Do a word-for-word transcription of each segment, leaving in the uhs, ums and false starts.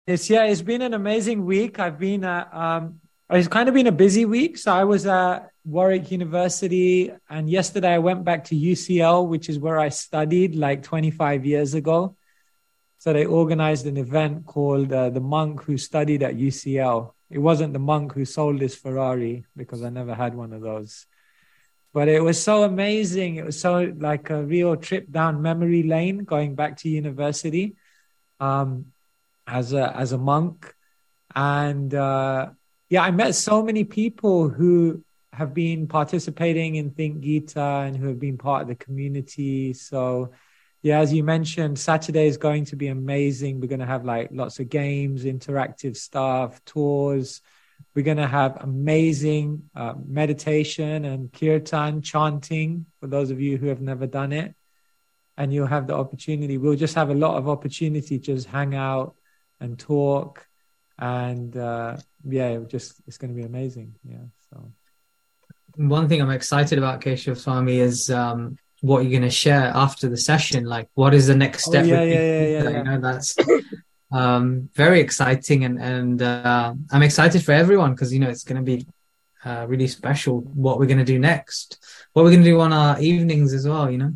It's yeah, it's been an amazing week. I've been at um it's kind of been a busy week. So I was at Warwick University, and yesterday I went back to U C L, which is where I studied like twenty-five years ago. So they organized an event called uh, The Monk Who Studied at U C L. It wasn't the monk who sold his Ferrari, because I never had one of those. But it was so amazing. It was so like a real trip down memory lane going back to university. Um, as a as a monk, and uh yeah, I met so many people who have been participating in Think Gita and who have been part of the community. So yeah, as you mentioned, Saturday is going to be amazing. We're going to have like lots of games, interactive stuff, tours. We're going to have amazing uh, meditation and kirtan, chanting, for those of you who have never done it. And you'll have the opportunity. We'll just have a lot of opportunity to just hang out and talk, and uh yeah, it just it's going to be amazing. Yeah. So One thing I'm excited about, Keshav Swami, is um, what you're going to share after the session. Like, what is the next oh step yeah with yeah Think yeah yeah Gita? You yeah know, that's um, very exciting, and and uh, I'm excited for everyone because you know it's going to be uh, really special. What we're going to do next, what we're going to do on our evenings as well. You know.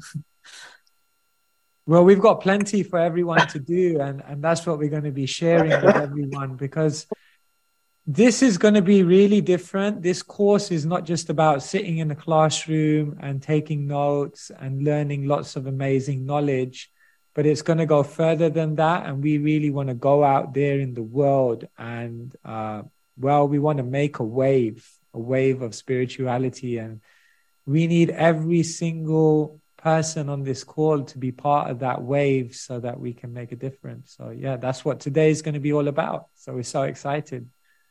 well, we've got plenty for everyone to do, and and that's what we're going to be sharing with everyone, because this is going to be really different. This course is not just about sitting in a classroom and taking notes and learning lots of amazing knowledge, but it's going to go further than that. And we really want to go out there in the world and, uh, well, we want to make a wave, a wave of spirituality. And we need every single person on this call to be part of that wave so that we can make a difference. So yeah, that's what today is going to be all about. So we're so excited.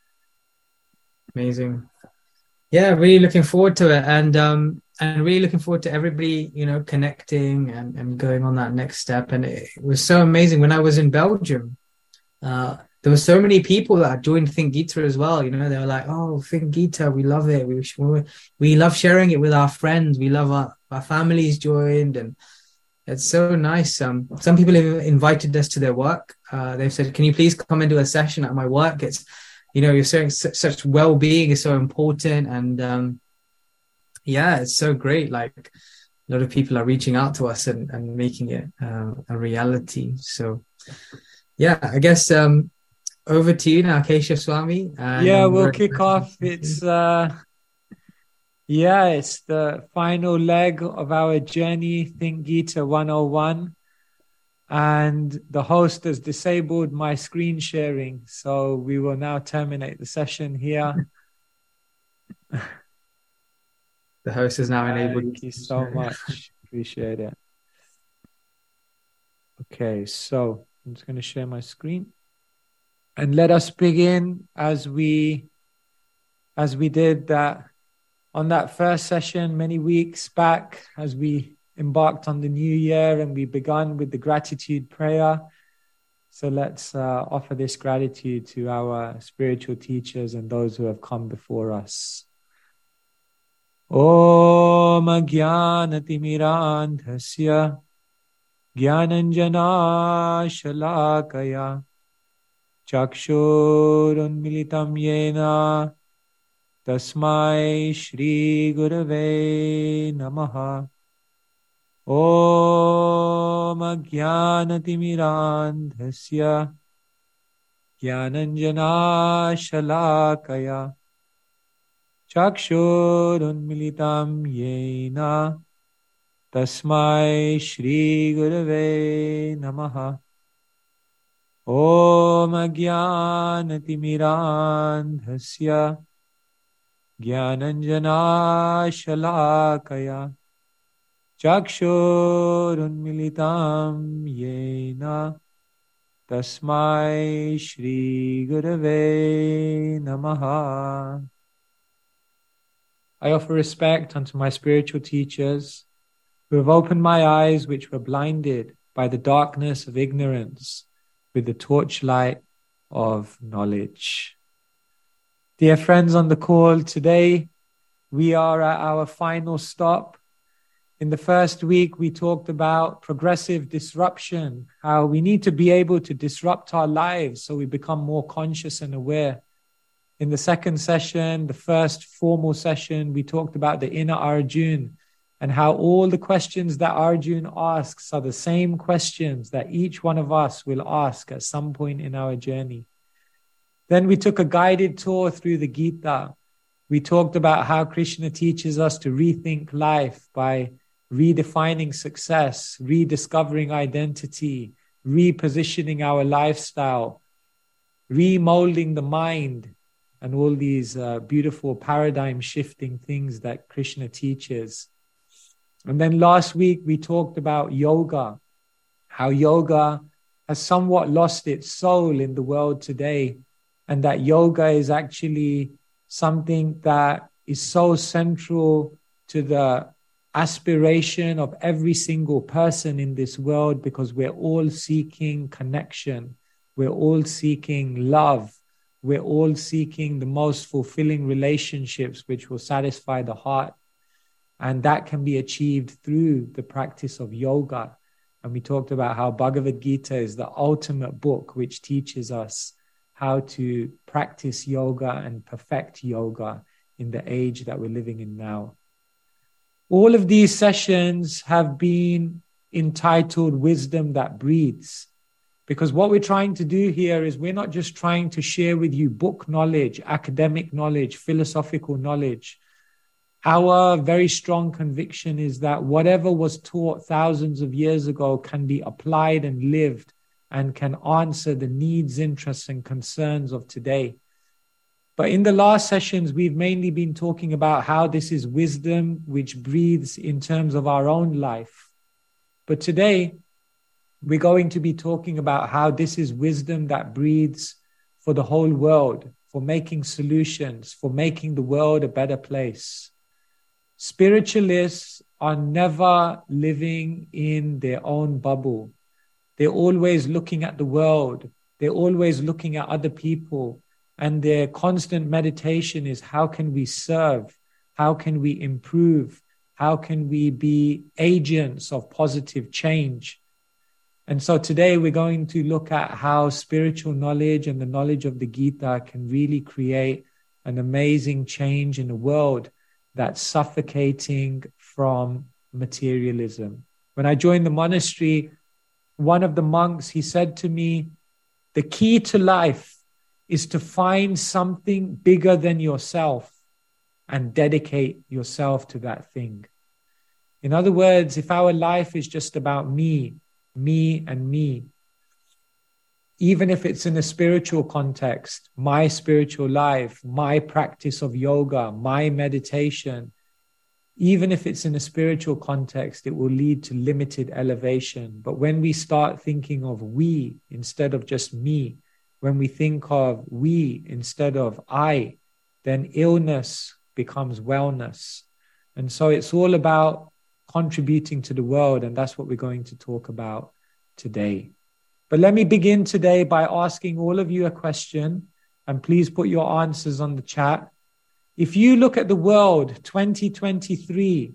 Amazing. Yeah, really looking forward to it, and um and really looking forward to everybody, you know, connecting and, and going on that next step. And it, it was so amazing when I was in Belgium. Uh there were so many people that joined Think Gita as well. You know, they were like, "Oh, Think Gita, we love it. We we love sharing it with our friends. We love our, our families joined, and it's so nice." Um, some people have invited us to their work. Uh, they've said, "Can you please come and do a session at my work?" It's you know, you're saying such, such well-being is so important, and um, yeah, it's so great. Like a lot of people are reaching out to us and, and making it uh, a reality. So yeah, I guess um, over to you now, Keshav Swami. And Yeah, I'm we'll very kick off. It's uh yeah, it's the final leg of our journey, Think Gita one oh one. And the host has disabled my screen sharing. So we will now terminate the session here. the host is now enabled. Thank you so much. Appreciate it. Okay, so I'm just going to share my screen. And let us begin as we as we did that on that first session many weeks back, as we embarked on the new year, and we began with the gratitude prayer. So let's uh, offer this gratitude to our spiritual teachers and those who have come before us. Om Jnanatimidandhasya Jnananjana Shalakaya Chakshurunmilitam Yena Tasmai Shri Gurave Namaha. Om Jnanatimidandhasya Jnananjana Shalakaya Chakshurunmilitam Yena Tasmai Shri Gurave Namaha. Om Jnanatimidandhasya Jnananjana Shalakaya Chakshurunmilitam Yena Tasmai Shri Gurave Namaha. I offer respect unto my spiritual teachers who have opened my eyes which were blinded by the darkness of ignorance with the torchlight of knowledge. Dear friends on the call, today we are at our final stop In the first week, we talked about progressive disruption, how we need to be able to disrupt our lives so we become more conscious and aware. In the second session, the first formal session, we talked about the inner Arjun and how all the questions that Arjun asks are the same questions that each one of us will ask at some point in our journey. Then we took a guided tour through the Gita. We talked about how Krishna teaches us to rethink life by redefining success, rediscovering identity, repositioning our lifestyle, remolding the mind, and all these uh, beautiful paradigm shifting things that Krishna teaches. And then last week we talked about yoga, how yoga has somewhat lost its soul in the world today, and that yoga is actually something that is so central to the aspiration of every single person in this world, because we're all seeking connection. We're all seeking love. We're all seeking the most fulfilling relationships which will satisfy the heart. And that can be achieved through the practice of yoga. And we talked about how Bhagavad Gita is the ultimate book which teaches us how to practice yoga and perfect yoga in the age that we're living in now. All of these sessions have been entitled Wisdom That Breathes, because what we're trying to do here is we're not just trying to share with you book knowledge, academic knowledge, philosophical knowledge. Our very strong conviction is that whatever was taught thousands of years ago can be applied and lived and can answer the needs, interests, and concerns of today. But in the last sessions, we've mainly been talking about how this is wisdom which breathes in terms of our own life. But today, we're going to be talking about how this is wisdom that breathes for the whole world, for making solutions, for making the world a better place. Spiritualists are never living in their own bubble. They're always looking at the world. They're always looking at other people. And their constant meditation is, how can we serve? How can we improve? How can we be agents of positive change? And so today we're going to look at how spiritual knowledge and the knowledge of the Gita can really create an amazing change in a world that's suffocating from materialism. When I joined the monastery, one of the monks, he said to me, the key to life is to find something bigger than yourself and dedicate yourself to that thing. In other words, if our life is just about me, me and me, even if it's in a spiritual context, my spiritual life, my practice of yoga, my meditation, even if it's in a spiritual context, it will lead to limited elevation. But when we start thinking of we instead of just me, when we think of we instead of I, then illness becomes wellness. And so it's all about contributing to the world, and that's what we're going to talk about today. But let me begin today by asking all of you a question, and please put your answers on the chat. If you look at the world twenty twenty-three,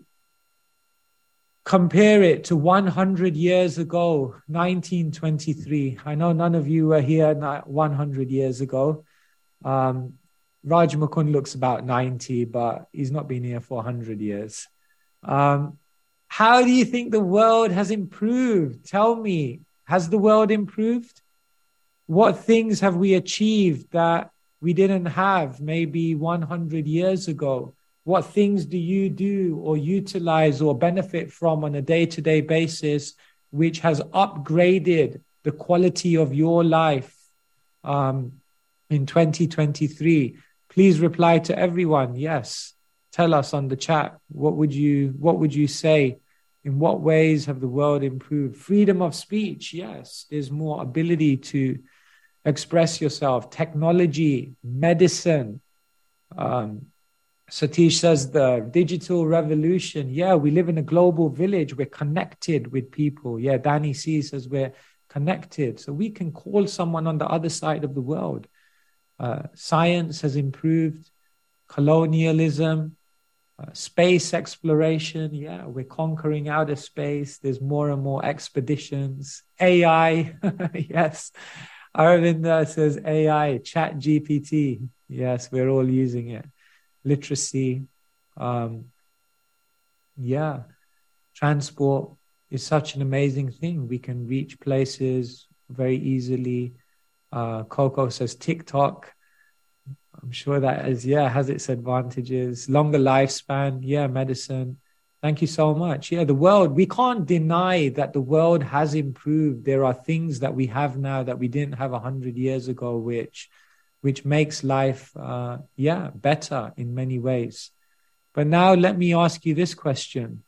compare it to one hundred years ago, nineteen twenty-three. I know none of you were here one hundred years ago. Um, Raj Mukund looks about ninety, but he's not been here for one hundred years. Um, how do you think the world has improved? Tell me, has the world improved? What things have we achieved that we didn't have maybe one hundred years ago? What things do you do or utilize or benefit from on a day-to-day basis which has upgraded the quality of your life um, in twenty twenty-three? Please reply to everyone. Yes. Tell us on the chat. What would you, what would you say? In what ways have the world improved? Freedom of speech. Yes. There's more ability to express yourself. Technology, medicine. Um, Satish says the digital revolution. Yeah, we live in a global village. We're connected with people. Yeah, Danny C says we're connected. So we can call someone on the other side of the world. Uh, science has improved. Colonialism. Uh, space exploration, yeah, we're conquering outer space. There's more and more expeditions. A I, yes. Aravinda says A I, Chat G P T. Yes, we're all using it. Literacy, um, yeah. Transport is such an amazing thing. We can reach places very easily. Uh, Coco says TikTok. I'm sure that is, yeah, has its advantages. Longer lifespan, yeah, medicine. Thank you so much. Yeah, the world, we can't deny that the world has improved. There are things that we have now that we didn't have a hundred years ago, which which makes life, uh, yeah, better in many ways. But now let me ask you this question.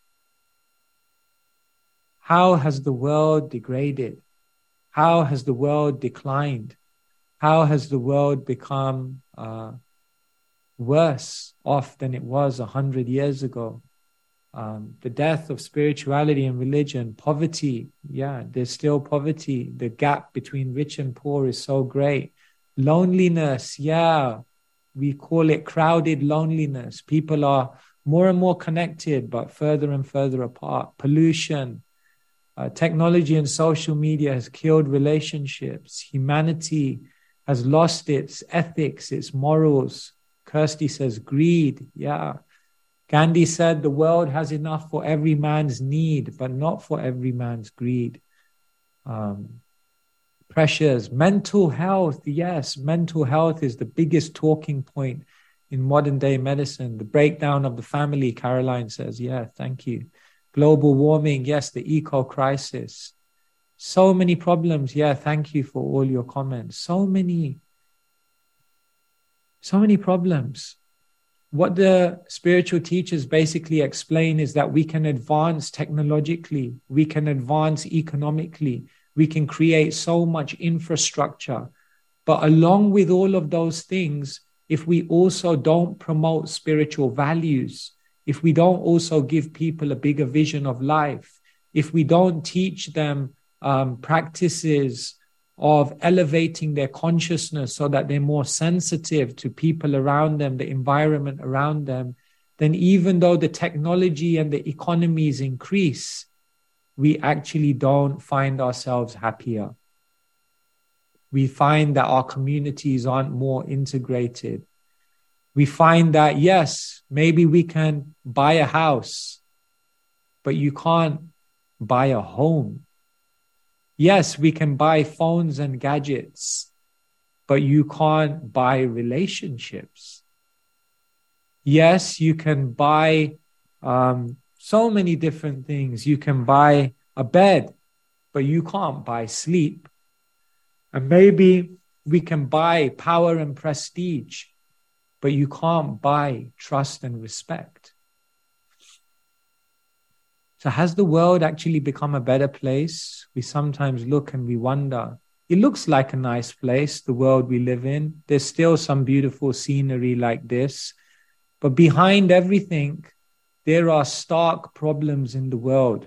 How has the world degraded? How has the world declined? How has the world become uh, worse off than it was a hundred years ago? Um, the death of spirituality and religion, poverty, yeah, there's still poverty. The gap between rich and poor is so great. Loneliness, yeah, we call it crowded loneliness. People are more and more connected, but further and further apart. Pollution, uh, technology and social media has killed relationships. Humanity has lost its ethics, its morals. Kirsty says greed. Yeah. Gandhi said the world has enough for every man's need, but not for every man's greed. Um, pressures, mental health. Yes, mental health is the biggest talking point in modern day medicine. The breakdown of the family, Caroline says. Yeah, thank you. Global warming. Yes, the eco crisis. So many problems. Yeah, thank you for all your comments. So many, so many problems. What the spiritual teachers basically explain is that we can advance technologically, we can advance economically, we can create so much infrastructure. But along with all of those things, if we also don't promote spiritual values, if we don't also give people a bigger vision of life, if we don't teach them Um, practices of elevating their consciousness so that they're more sensitive to people around them, the environment around them, then even though the technology and the economies increase, we actually don't find ourselves happier. We find that our communities aren't more integrated. We find that, yes, maybe we can buy a house, but you can't buy a home. Yes, we can buy phones and gadgets, but you can't buy relationships. Yes, you can buy um, so many different things. You can buy a bed, but you can't buy sleep. And maybe we can buy power and prestige, but you can't buy trust and respect. So has the world actually become a better place? We sometimes look and we wonder. It looks like a nice place, the world we live in. There's still some beautiful scenery like this. But behind everything, there are stark problems in the world.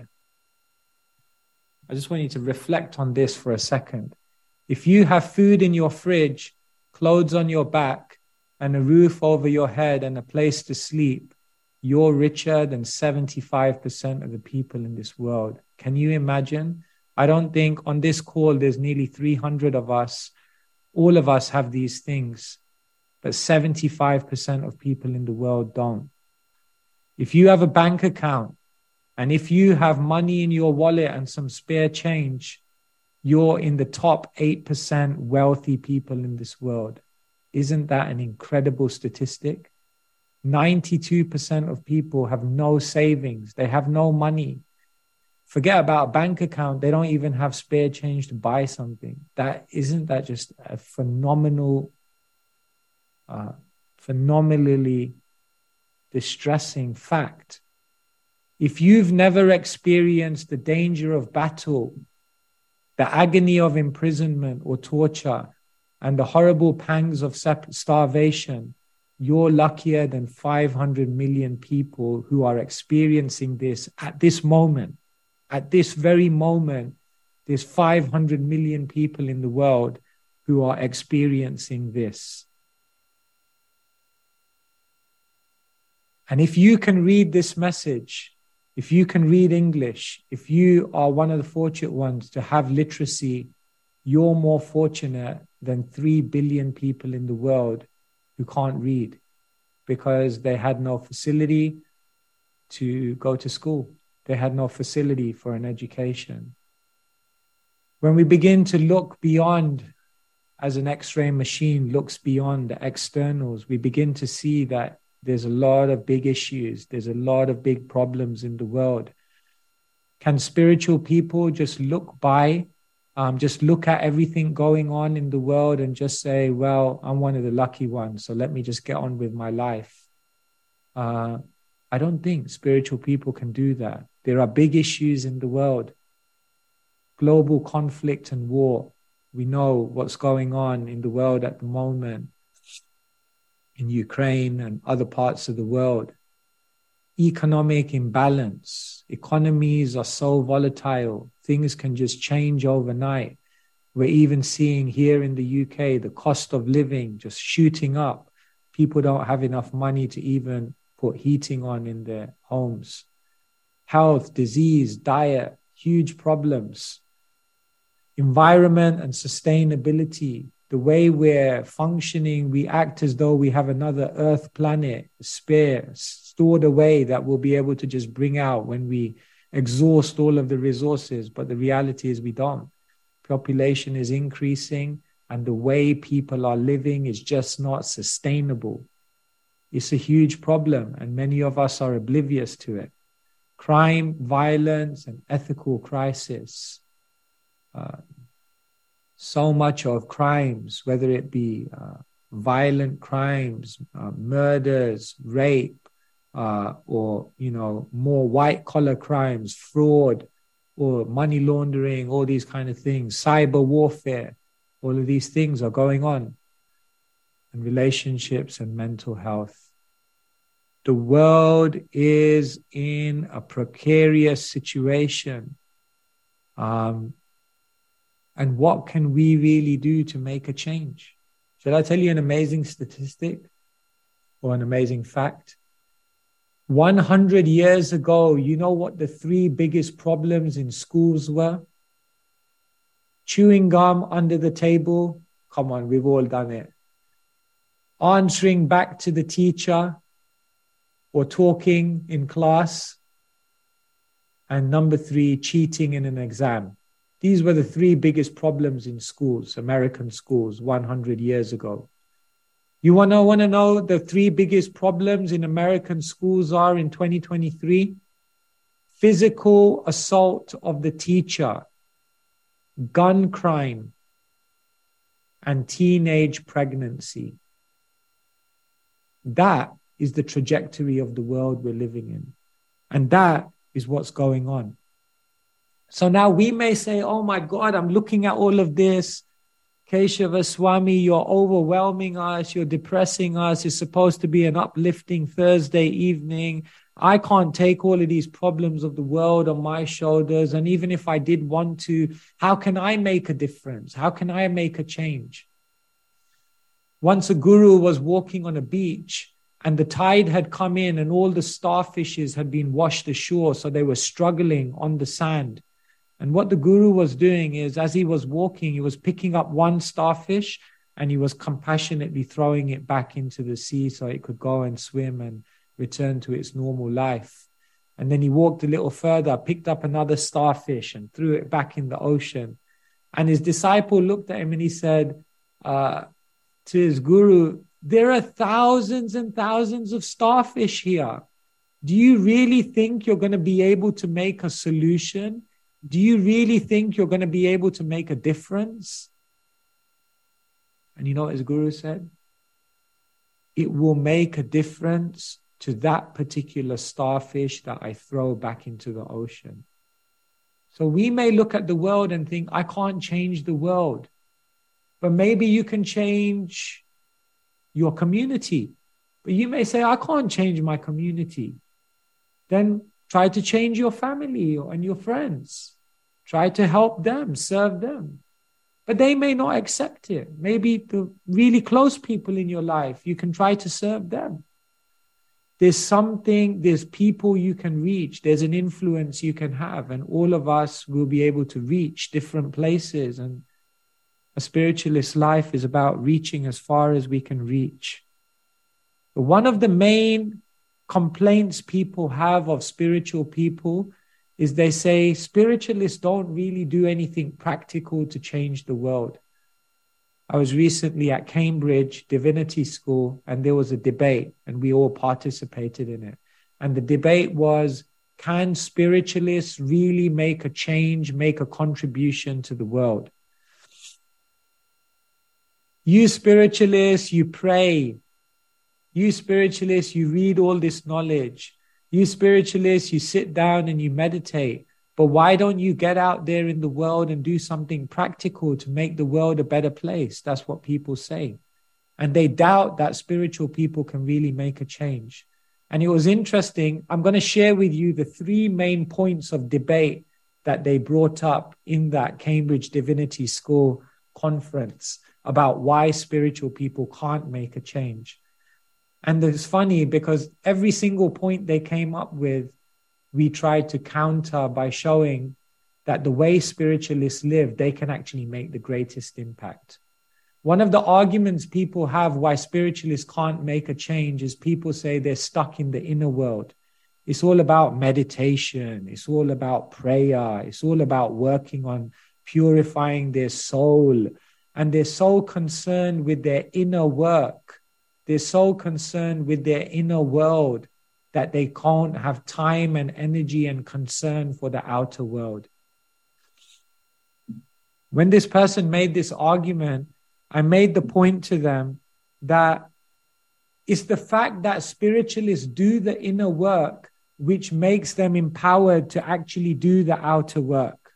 I just want you to reflect on this for a second. If you have food in your fridge, clothes on your back, and a roof over your head and a place to sleep, you're richer than seventy-five percent of the people in this world. Can you imagine? I don't think on this call, there's nearly three hundred of us. All of us have these things, but seventy-five percent of people in the world don't. If you have a bank account and if you have money in your wallet and some spare change, you're in the top eight percent wealthy people in this world. Isn't that an incredible statistic? ninety-two percent of people have no savings. They have no money. Forget about a bank account. They don't even have spare change to buy something. That isn't that just a phenomenal, uh, phenomenally distressing fact? If you've never experienced the danger of battle, the agony of imprisonment or torture, and the horrible pangs of starvation, you're luckier than five hundred million people who are experiencing this at this moment. At this very moment, there's five hundred million people in the world who are experiencing this. And if you can read this message, if you can read English, if you are one of the fortunate ones to have literacy, you're more fortunate than three billion people in the world who can't read because they had no facility to go to school. They had no facility for an education. When we begin to look beyond, as an X-ray machine looks beyond the externals, we begin to see that there's a lot of big issues. There's a lot of big problems in the world. Can spiritual people just look by, um, just look at everything going on in the world and just say, well, I'm one of the lucky ones, so let me just get on with my life? Uh, I don't think spiritual people can do that. There are big issues in the world. Global conflict and war. We know what's going on in the world at the moment, in Ukraine and other parts of the world. Economic imbalance. Economies are so volatile. Things can just change overnight. We're even seeing here in the U K, the cost of living just shooting up. People don't have enough money to even put heating on in their homes. Health, disease, diet, huge problems. Environment and sustainability. The way we're functioning, we act as though we have another Earth planet, spare, stored away that we'll be able to just bring out when we exhaust all of the resources. But the reality is we don't. Population is increasing and the way people are living is just not sustainable. It's a huge problem and many of us are oblivious to it. Crime, violence, and ethical crisis. Uh, so much of crimes, whether it be uh, violent crimes, uh, murders, rape, uh, or, you know, more white-collar crimes, fraud, or money laundering, all these kind of things, cyber warfare, all of these things are going on. And relationships and mental health. The world is in a precarious situation. Um, and what can we really do to make a change? Shall I tell you an amazing statistic or an amazing fact? one hundred years ago, you know what the three biggest problems in schools were? Chewing gum under the table. Come on, we've all done it. Answering back to the teacher or talking in class. And number three, cheating in an exam. These were the three biggest problems in schools, American schools, one hundred years ago. You want to want to know the three biggest problems in American schools are in twenty twenty-three? Physical assault of the teacher, gun crime, and teenage pregnancy. That is the trajectory of the world we're living in. And that is what's going on. So now we may say, oh my God, I'm looking at all of this. Keshava Swami, you're overwhelming us. You're depressing us. It's supposed to be an uplifting Thursday evening. I can't take all of these problems of the world on my shoulders. And even if I did want to, how can I make a difference? How can I make a change? Once a guru was walking on a beach and the tide had come in and all the starfishes had been washed ashore. So they were struggling on the sand. And what the guru was doing is, as he was walking, he was picking up one starfish and he was compassionately throwing it back into the sea so it could go and swim and return to its normal life. And then he walked a little further, picked up another starfish and threw it back in the ocean. And his disciple looked at him and he said uh, to his guru, there are thousands and thousands of starfish here. Do you really think you're going to be able to make a solution? Do you really think you're going to be able to make a difference? And you know what his guru said? It will make a difference to that particular starfish that I throw back into the ocean. So we may look at the world and think, I can't change the world. But maybe you can change your community. But you may say, I can't change my community. Then try to change your family and your friends. Try to help them, serve them. But they may not accept it. Maybe the really close people in your life, you can try to serve them. there's something, there's people you can reach, there's an influence you can have, and all of us will be able to reach different places. And a spiritualist life is about reaching as far as we can reach. But one of the main complaints people have of spiritual people is they say spiritualists don't really do anything practical to change the world. I was recently at Cambridge Divinity School, and there was a debate, and we all participated in it. And the debate was, can spiritualists really make a change, make a contribution to the world? You spiritualists, you pray. You spiritualists, you read all this knowledge. You spiritualists, you sit down and you meditate. But why don't you get out there in the world and do something practical to make the world a better place? That's what people say. And they doubt that spiritual people can really make a change. And it was interesting. I'm going to share with you the three main points of debate that they brought up in that Cambridge Divinity School conference about why spiritual people can't make a change. And it's funny because every single point they came up with, we tried to counter by showing that the way spiritualists live, they can actually make the greatest impact. One of the arguments people have why spiritualists can't make a change is people say they're stuck in the inner world. It's all about meditation. It's all about prayer. It's all about working on purifying their soul. And they're so concerned with their inner work. They're so concerned with their inner world that they can't have time and energy and concern for the outer world. When this person made this argument, I made the point to them that it's the fact that spiritualists do the inner work which makes them empowered to actually do the outer work.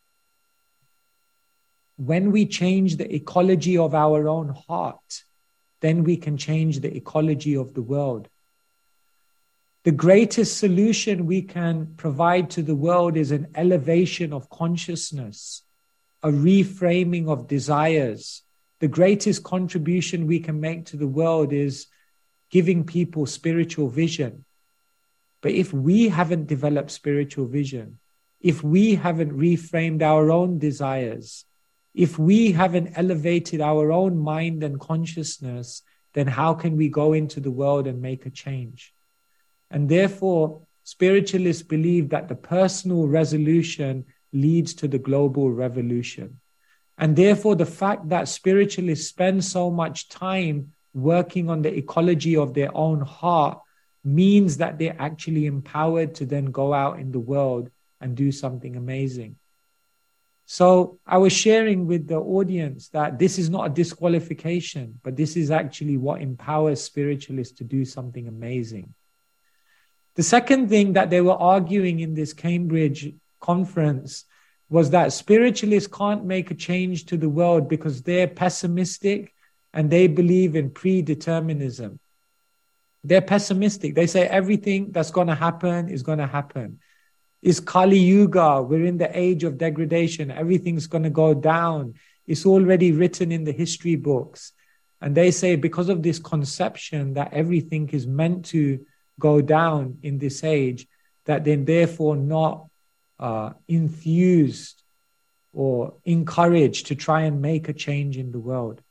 When we change the ecology of our own heart, then we can change the ecology of the world. The greatest solution we can provide to the world is an elevation of consciousness, a reframing of desires. The greatest contribution we can make to the world is giving people spiritual vision. But if we haven't developed spiritual vision, if we haven't reframed our own desires, if we haven't elevated our own mind and consciousness, then how can we go into the world and make a change? And therefore, spiritualists believe that the personal resolution leads to the global revolution. And therefore, the fact that spiritualists spend so much time working on the ecology of their own heart means that they're actually empowered to then go out in the world and do something amazing. So I was sharing with the audience that this is not a disqualification, but this is actually what empowers spiritualists to do something amazing. The second thing that they were arguing in this Cambridge conference was that spiritualists can't make a change to the world because they're pessimistic and they believe in predeterminism. They're pessimistic. They say everything that's going to happen is going to happen. It's Kali Yuga. We're in the age of degradation. Everything's going to go down. It's already written in the history books. And they say because of this conception that everything is meant to go down in this age, that they're therefore not uh, enthused or encouraged to try and make a change in the world.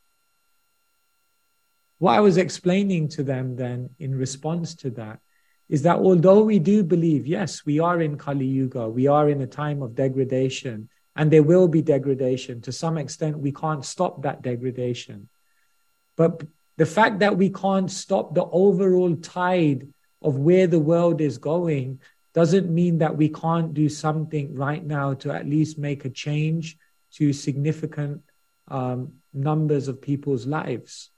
What I was explaining to them then in response to that is that although we do believe, yes, we are in Kali Yuga, we are in a time of degradation, and there will be degradation. To some extent, we can't stop that degradation. But the fact that we can't stop the overall tide of where the world is going doesn't mean that we can't do something right now to at least make a change to significant um, numbers of people's lives.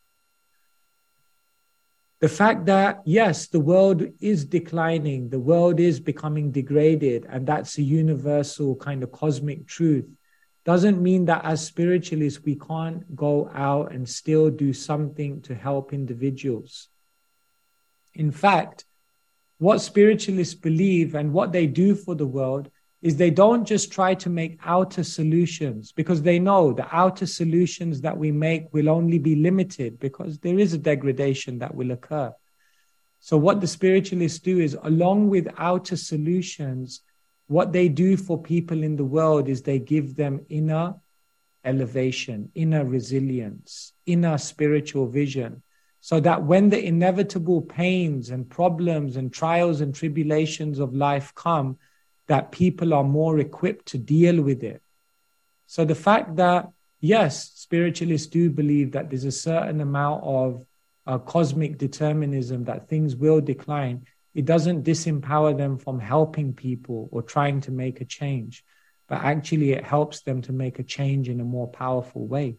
The fact that, yes, the world is declining, the world is becoming degraded, and that's a universal kind of cosmic truth, doesn't mean that as spiritualists, we can't go out and still do something to help individuals. In fact, what spiritualists believe and what they do for the world is they don't just try to make outer solutions, because they know the outer solutions that we make will only be limited because there is a degradation that will occur. So what the spiritualists do is, along with outer solutions, what they do for people in the world is they give them inner elevation, inner resilience, inner spiritual vision, so that when the inevitable pains and problems and trials and tribulations of life come, that people are more equipped to deal with it. So the fact that, yes, spiritualists do believe that there's a certain amount of uh, cosmic determinism, that things will decline, it doesn't disempower them from helping people or trying to make a change, but actually it helps them to make a change in a more powerful way.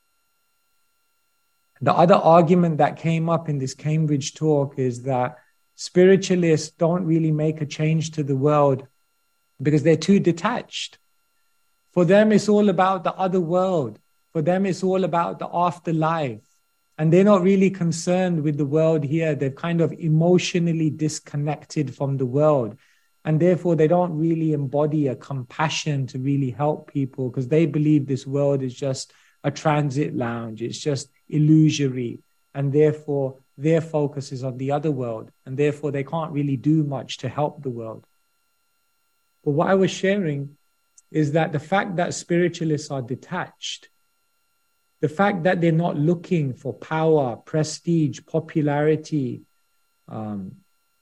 The other argument that came up in this Cambridge talk is that spiritualists don't really make a change to the world because they're too detached. For them, it's all about the other world. For them, it's all about the afterlife. And they're not really concerned with the world here. They're kind of emotionally disconnected from the world. And therefore, they don't really embody a compassion to really help people, because they believe this world is just a transit lounge. It's just illusory. And therefore, their focus is on the other world. And therefore, they can't really do much to help the world. But what I was sharing is that the fact that spiritualists are detached, the fact that they're not looking for power, prestige, popularity um,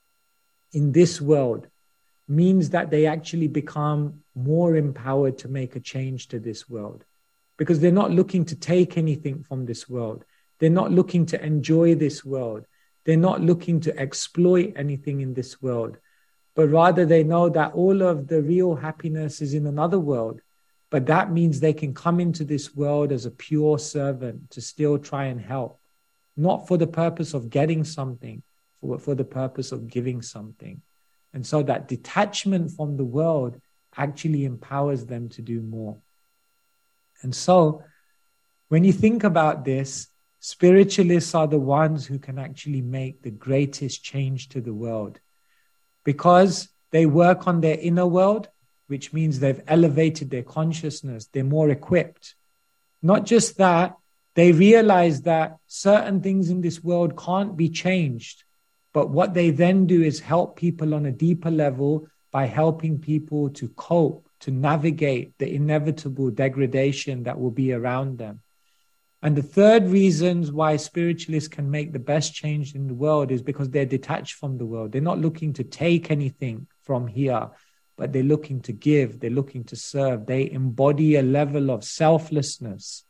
in this world, means that they actually become more empowered to make a change to this world, because they're not looking to take anything from this world. They're not looking to enjoy this world. They're not looking to exploit anything in this world, but rather they know that all of the real happiness is in another world. But that means they can come into this world as a pure servant to still try and help, not for the purpose of getting something, but for the purpose of giving something. And so that detachment from the world actually empowers them to do more. And so when you think about this, spiritualists are the ones who can actually make the greatest change to the world, because they work on their inner world, which means they've elevated their consciousness. They're more equipped. Not just that, they realize that certain things in this world can't be changed. But what they then do is help people on a deeper level by helping people to cope, to navigate the inevitable degradation that will be around them. And the third reason why spiritualists can make the best change in the world is because they're detached from the world. They're not looking to take anything from here, but they're looking to give, they're looking to serve. They embody a level of selflessness.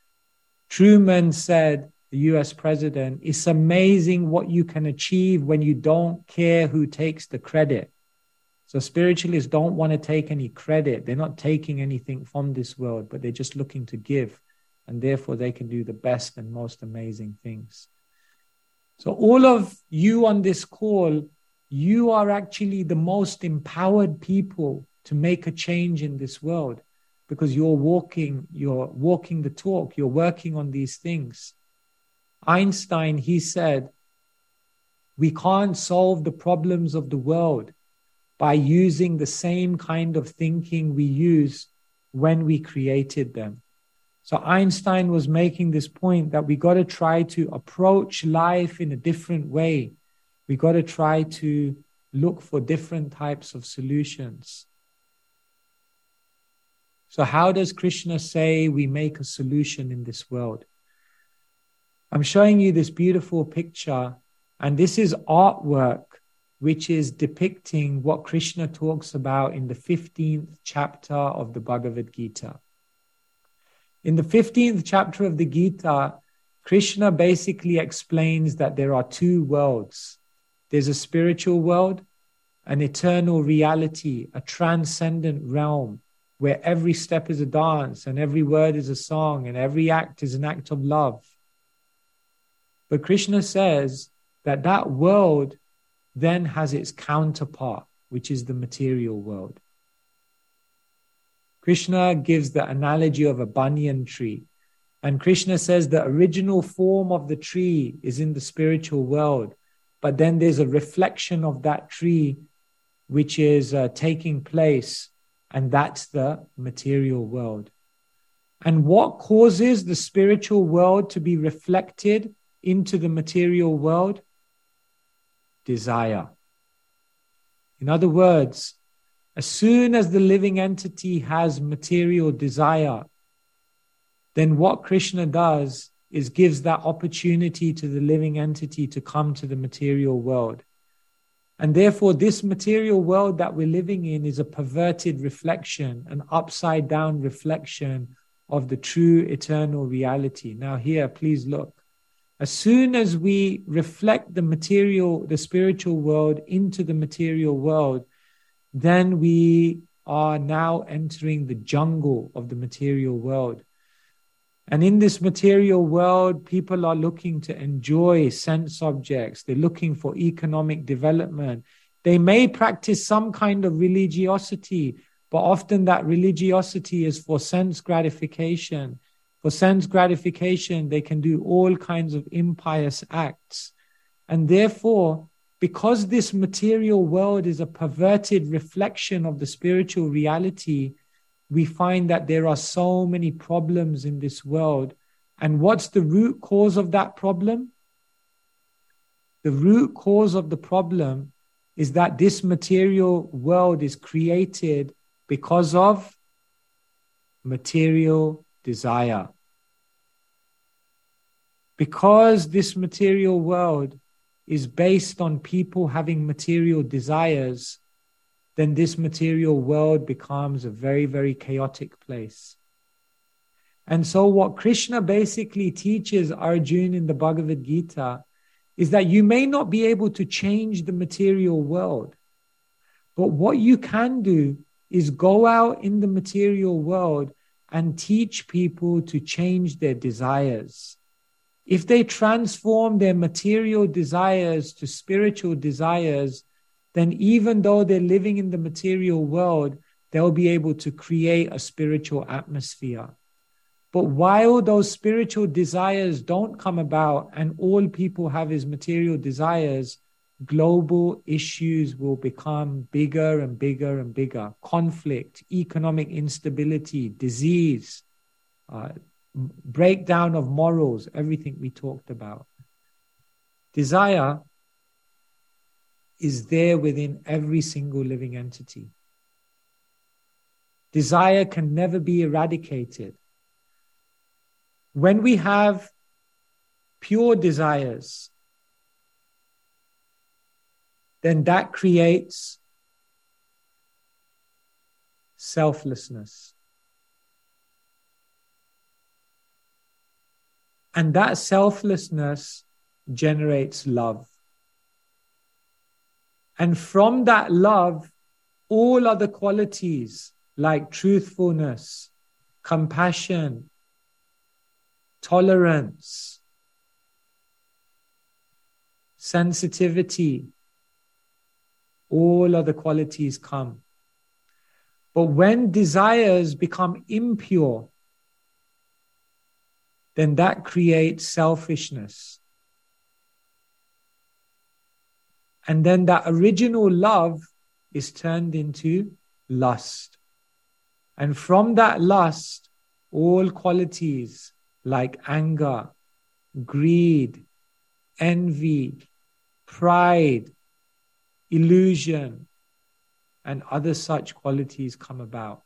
Truman said, the U S president, it's amazing what you can achieve when you don't care who takes the credit. So spiritualists don't want to take any credit. They're not taking anything from this world, but they're just looking to give. And therefore they can do the best and most amazing things. So all of you on this call, you are actually the most empowered people to make a change in this world, because you're walking, you're walking the talk, you're working on these things. Einstein, he said, we can't solve the problems of the world by using the same kind of thinking we used when we created them. So Einstein was making this point that we got to try to approach life in a different way. We got to try to look for different types of solutions. So how does Krishna say we make a solution in this world? I'm showing you this beautiful picture, and this is artwork which is depicting what Krishna talks about in the fifteenth chapter of the Bhagavad Gita. In the fifteenth chapter of the Gita, Krishna basically explains that there are two worlds. There's a spiritual world, an eternal reality, a transcendent realm where every step is a dance and every word is a song and every act is an act of love. But Krishna says that that world then has its counterpart, which is the material world. Krishna gives the analogy of a banyan tree. And Krishna says the original form of the tree is in the spiritual world. But then there's a reflection of that tree which is uh, taking place. And that's the material world. And what causes the spiritual world to be reflected into the material world? desire. In other words, as soon as the living entity has material desire, then what Krishna does is gives that opportunity to the living entity to come to the material world. And therefore, this material world that we're living in is a perverted reflection, an upside down reflection of the true eternal reality. Now here, please look. As soon as we reflect the material, the spiritual world into the material world, then we are now entering the jungle of the material world. And in this material world, people are looking to enjoy sense objects. They're looking for economic development. They may practice some kind of religiosity, but often that religiosity is for sense gratification. For sense gratification, they can do all kinds of impious acts. And therefore, because this material world is a perverted reflection of the spiritual reality, we find that there are so many problems in this world. And what's the root cause of that problem? The root cause of the problem is that this material world is created because of material desire. Because this material world is based on people having material desires, then this material world becomes a very, very chaotic place. And so what Krishna basically teaches Arjuna in the Bhagavad Gita is that you may not be able to change the material world, but what you can do is go out in the material world and teach people to change their desires. If they transform their material desires to spiritual desires, then even though they're living in the material world, they'll be able to create a spiritual atmosphere. But while those spiritual desires don't come about and all people have is material desires, global issues will become bigger and bigger and bigger. Conflict, economic instability, disease, uh, breakdown of morals, everything we talked about. Desire is there within every single living entity. Desire can never be eradicated. When we have pure desires, then that creates selflessness. And that selflessness generates love. And from that love, all other qualities like truthfulness, compassion, tolerance, sensitivity, all other qualities come. But when desires become impure, then that creates selfishness. And then that original love is turned into lust. And from that lust, all qualities like anger, greed, envy, pride, illusion, and other such qualities come about.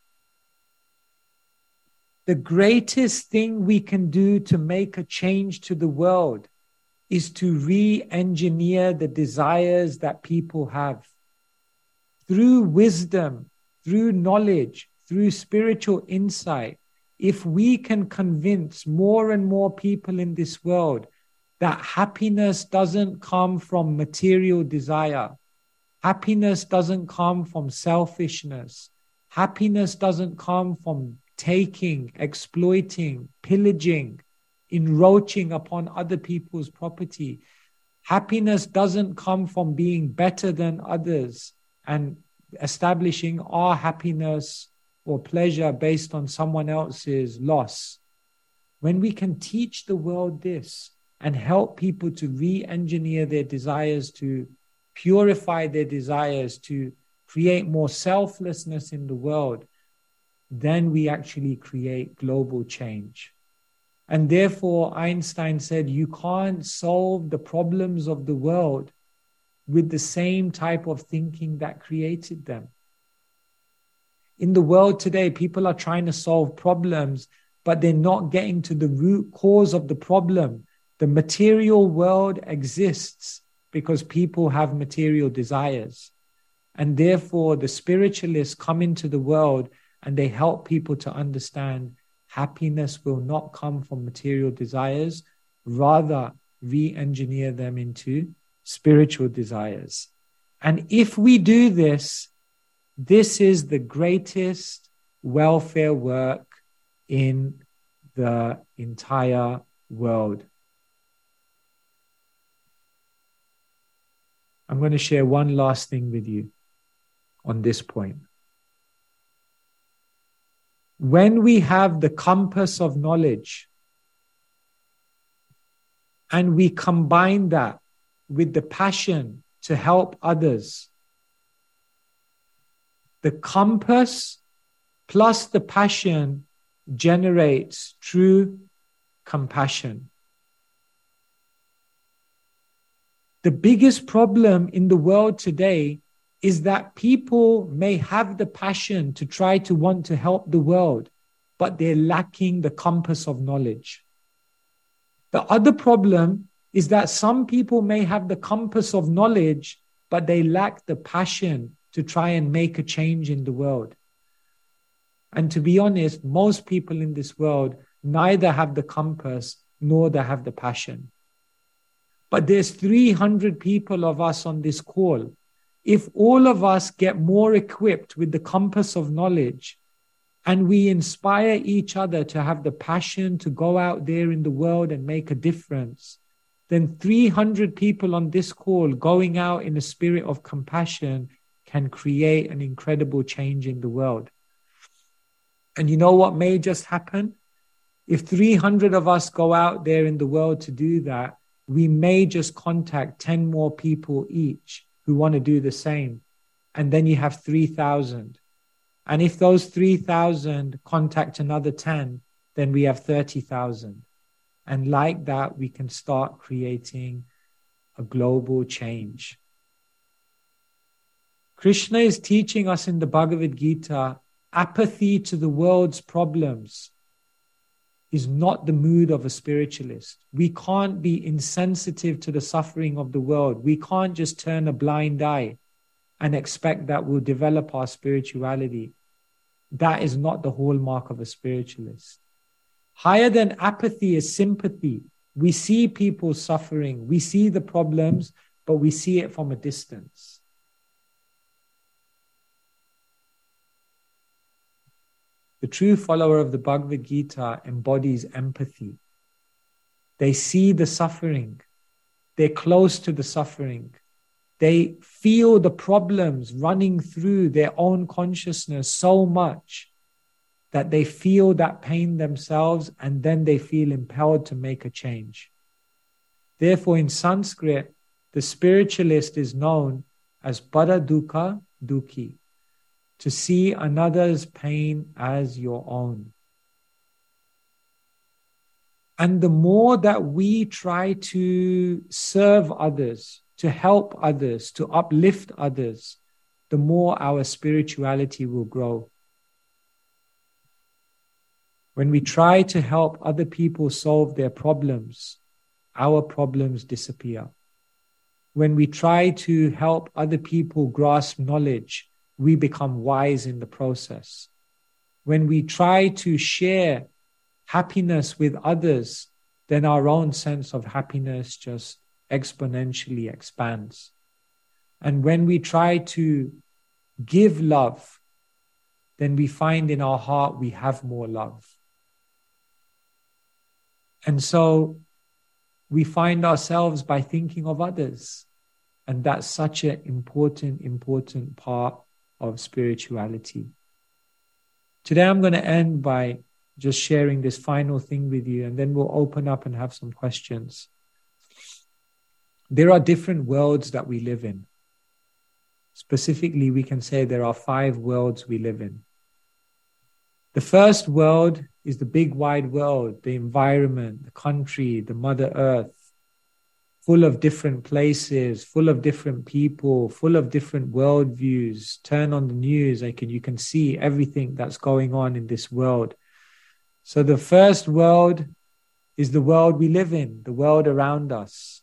The greatest thing we can do to make a change to the world is to re-engineer the desires that people have. Through wisdom, through knowledge, through spiritual insight, if we can convince more and more people in this world that happiness doesn't come from material desire, happiness doesn't come from selfishness, happiness doesn't come from taking, exploiting, pillaging, encroaching upon other people's property. Happiness doesn't come from being better than others and establishing our happiness or pleasure based on someone else's loss. When we can teach the world this and help people to re-engineer their desires, to purify their desires, to create more selflessness in the world, then we actually create global change. And therefore, Einstein said, you can't solve the problems of the world with the same type of thinking that created them. In the world today, people are trying to solve problems, but they're not getting to the root cause of the problem. The material world exists because people have material desires. And therefore, the spiritualists come into the world and they help people to understand happiness will not come from material desires, rather re-engineer them into spiritual desires. And if we do this, this is the greatest welfare work in the entire world. I'm going to share one last thing with you on this point. When we have the compass of knowledge and we combine that with the passion to help others, the compass plus the passion generates true compassion. The biggest problem in the world today is that people may have the passion to try to want to help the world, but they're lacking the compass of knowledge. The other problem is that some people may have the compass of knowledge, but they lack the passion to try and make a change in the world. And to be honest, most people in this world neither have the compass nor they have the passion. But there's three hundred people of us on this call. If all of us get more equipped with the compass of knowledge and we inspire each other to have the passion to go out there in the world and make a difference, then three hundred people on this call going out in a spirit of compassion can create an incredible change in the world. And you know what may just happen? If three hundred of us go out there in the world to do that, we may just contact ten more people each who want to do the same. And then you have three thousand. And if those three thousand contact another ten, then we have thirty thousand. And like that, we can start creating a global change. Krishna is teaching us in the Bhagavad Gita, apathy to the world's problems is not the mood of a spiritualist. We can't be insensitive to the suffering of the world. We can't just turn a blind eye and expect that we'll develop our spirituality. That is not the hallmark of a spiritualist. Higher than apathy is sympathy. We see people suffering. We see the problems, but we see it from a distance. The true follower of the Bhagavad Gita embodies empathy. They see the suffering. They're close to the suffering. They feel the problems running through their own consciousness so much that they feel that pain themselves, and then they feel impelled to make a change. Therefore, in Sanskrit, the spiritualist is known as Paradukha Dukhi, to see another's pain as your own. And the more that we try to serve others, to help others, to uplift others, the more our spirituality will grow. When we try to help other people solve their problems, our problems disappear. When we try to help other people grasp knowledge, we become wise in the process. When we try to share happiness with others, then our own sense of happiness just exponentially expands. And when we try to give love, then we find in our heart we have more love. And so we find ourselves by thinking of others. And that's such an important, important part of spirituality. Today I'm going to end by just sharing this final thing with you, and then we'll open up and have some questions. There are different worlds that we live in. Specifically, we can say there are five worlds we live in. The first world is the big wide world, the environment, the country, the Mother Earth. full of different places, full of different people, full of different worldviews. Turn on the news, like, and you can see everything that's going on in this world. So the first world is the world we live in, the world around us.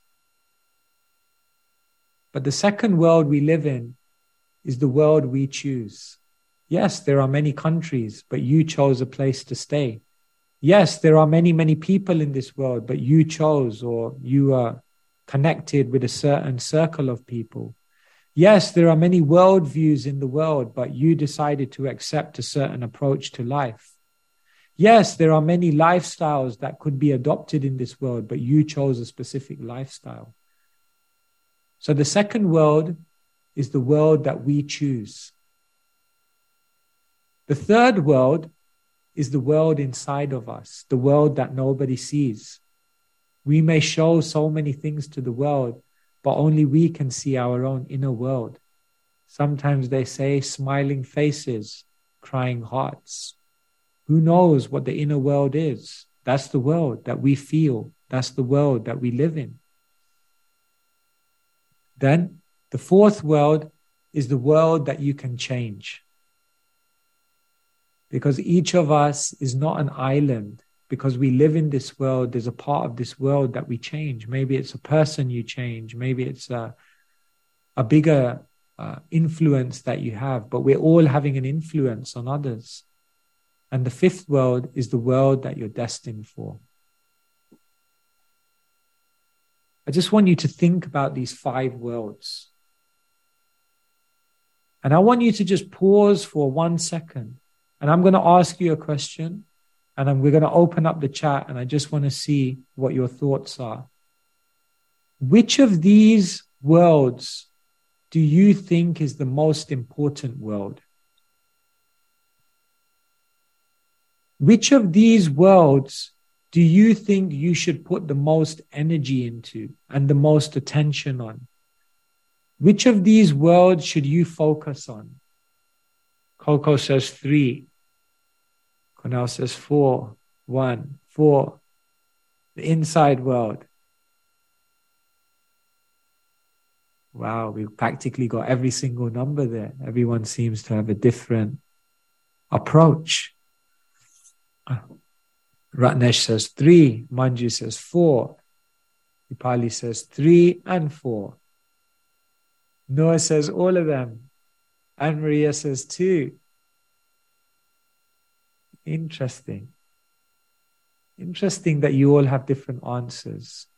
But the second world we live in is the world we choose. Yes, there are many countries, but you chose a place to stay. Yes, there are many, many people in this world, but you chose, or you are connected with a certain circle of people. Yes, there are many worldviews in the world, but you decided to accept a certain approach to life. Yes, there are many lifestyles that could be adopted in this world, but you chose a specific lifestyle. So the second world is the world that we choose. The third world is the world inside of us, the world that nobody sees. We may show so many things to the world, but only we can see our own inner world. Sometimes they say smiling faces, crying hearts. Who knows what the inner world is? That's the world that we feel. That's the world that we live in. Then the fourth world is the world that you can change. Because each of us is not an island. Because we live in this world, there's a part of this world that we change. Maybe it's a person you change. Maybe it's a, a bigger uh, influence that you have. But we're all having an influence on others. And the fifth world is the world that you're destined for. I just want you to think about these five worlds. And I want you to just pause for one second. And I'm going to ask you a question. And then we're going to open up the chat. And I just want to see what your thoughts are. Which of these worlds do you think is the most important world? Which of these worlds do you think you should put the most energy into and the most attention on? Which of these worlds should you focus on? Coco says three. Cornell says four. One. Four. The inside world. Wow, we practically got every single number there. Everyone seems to have a different approach. Ratnesh says three. Manju says four. Dipali says three and four. Noah says all of them. Anne Maria says two. Interesting. Interesting that you all have different answers.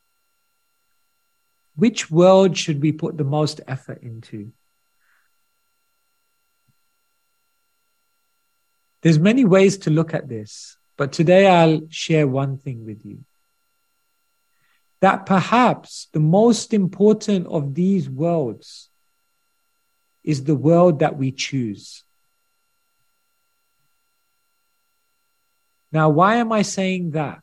Which world should we put the most effort into? There's many ways to look at this, but today I'll share one thing with you. That perhaps the most important of these worlds is the world that we choose. Now, why am I saying that?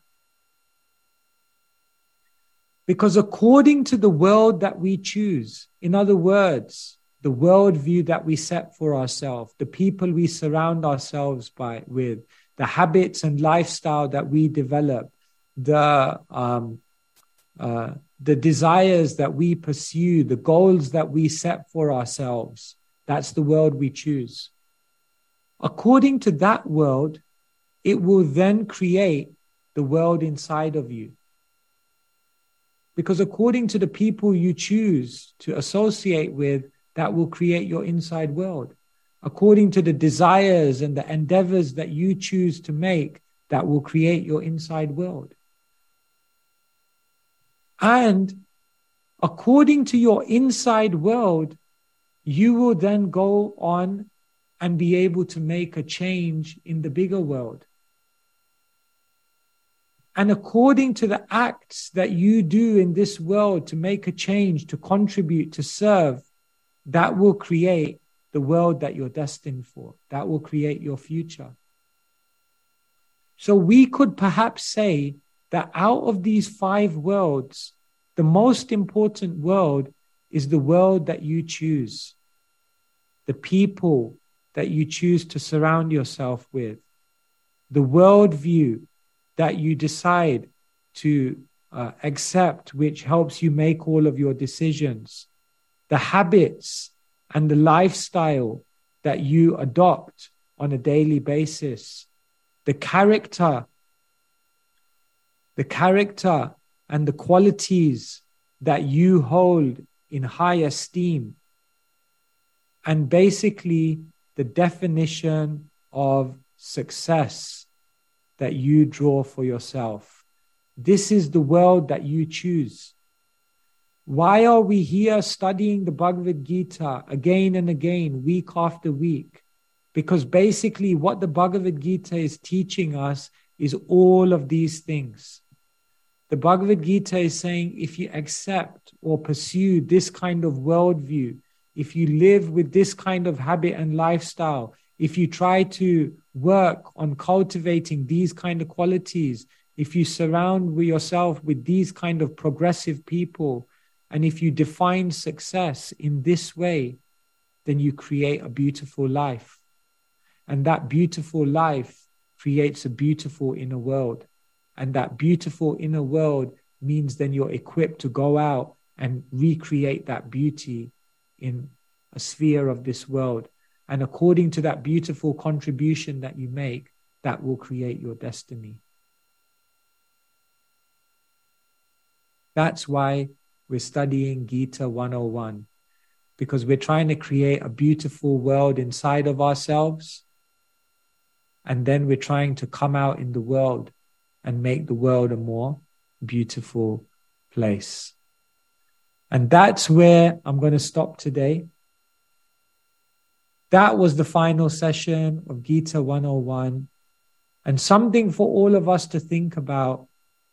Because according to the world that we choose, in other words, the worldview that we set for ourselves, the people we surround ourselves by with, the habits and lifestyle that we develop, the um, uh, the desires that we pursue, the goals that we set for ourselves, that's the world we choose. According to that world, it will then create the world inside of you. Because according to the people you choose to associate with, that will create your inside world. According to the desires and the endeavors that you choose to make, that will create your inside world. And according to your inside world, you will then go on and be able to make a change in the bigger world. And according to the acts that you do in this world to make a change, to contribute, to serve, that will create the world that you're destined for. That will create your future. So we could perhaps say that out of these five worlds, the most important world is the world that you choose. The people that you choose to surround yourself with. The worldview that you decide to uh, accept, which helps you make all of your decisions, the habits and the lifestyle that you adopt on a daily basis, the character, the character and the qualities that you hold in high esteem, and basically the definition of success that you draw for yourself. This is the world that you choose. Why are we here studying the Bhagavad Gita again and again, week after week? Because basically what the Bhagavad Gita is teaching us is all of these things. The Bhagavad Gita is saying if you accept or pursue this kind of worldview, if you live with this kind of habit and lifestyle, if you try to work on cultivating these kind of qualities, if you surround yourself with these kind of progressive people, and if you define success in this way, then you create a beautiful life. And that beautiful life creates a beautiful inner world. And that beautiful inner world means then you're equipped to go out and recreate that beauty in a sphere of this world. And according to that beautiful contribution that you make, that will create your destiny. That's why we're studying Gita one oh one, because we're trying to create a beautiful world inside of ourselves. And then we're trying to come out in the world and make the world a more beautiful place. And that's where I'm going to stop today. That was the final session of Gita one oh one, and something for all of us to think about.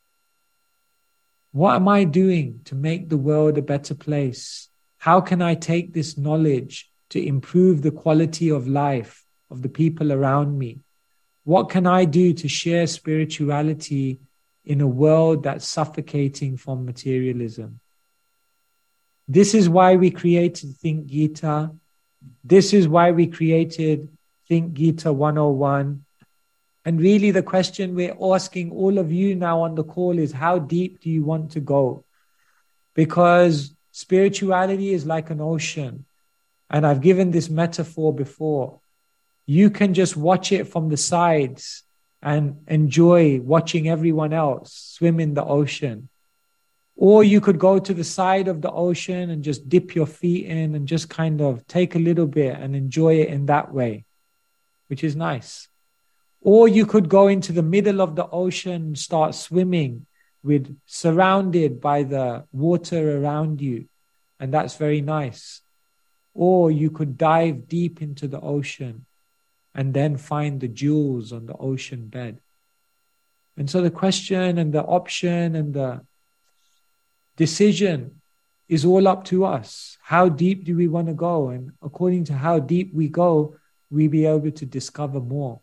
What am I doing to make the world a better place? How can I take this knowledge to improve the quality of life of the people around me? What can I do to share spirituality in a world that's suffocating from materialism? This is why we created Think Gita. This is why we created Think Gita one oh one. And really the question we're asking all of you now on the call is, how deep do you want to go? Because spirituality is like an ocean. And I've given this metaphor before. You can just watch it from the sides and enjoy watching everyone else swim in the ocean. Or you could go to the side of the ocean and just dip your feet in and just kind of take a little bit and enjoy it in that way, which is nice. Or you could go into the middle of the ocean and start swimming with surrounded by the water around you. And that's very nice. Or you could dive deep into the ocean and then find the jewels on the ocean bed. And so the question and the option and the decision is all up to us. How deep do we want to go? And according to how deep we go, we'll be able to discover more.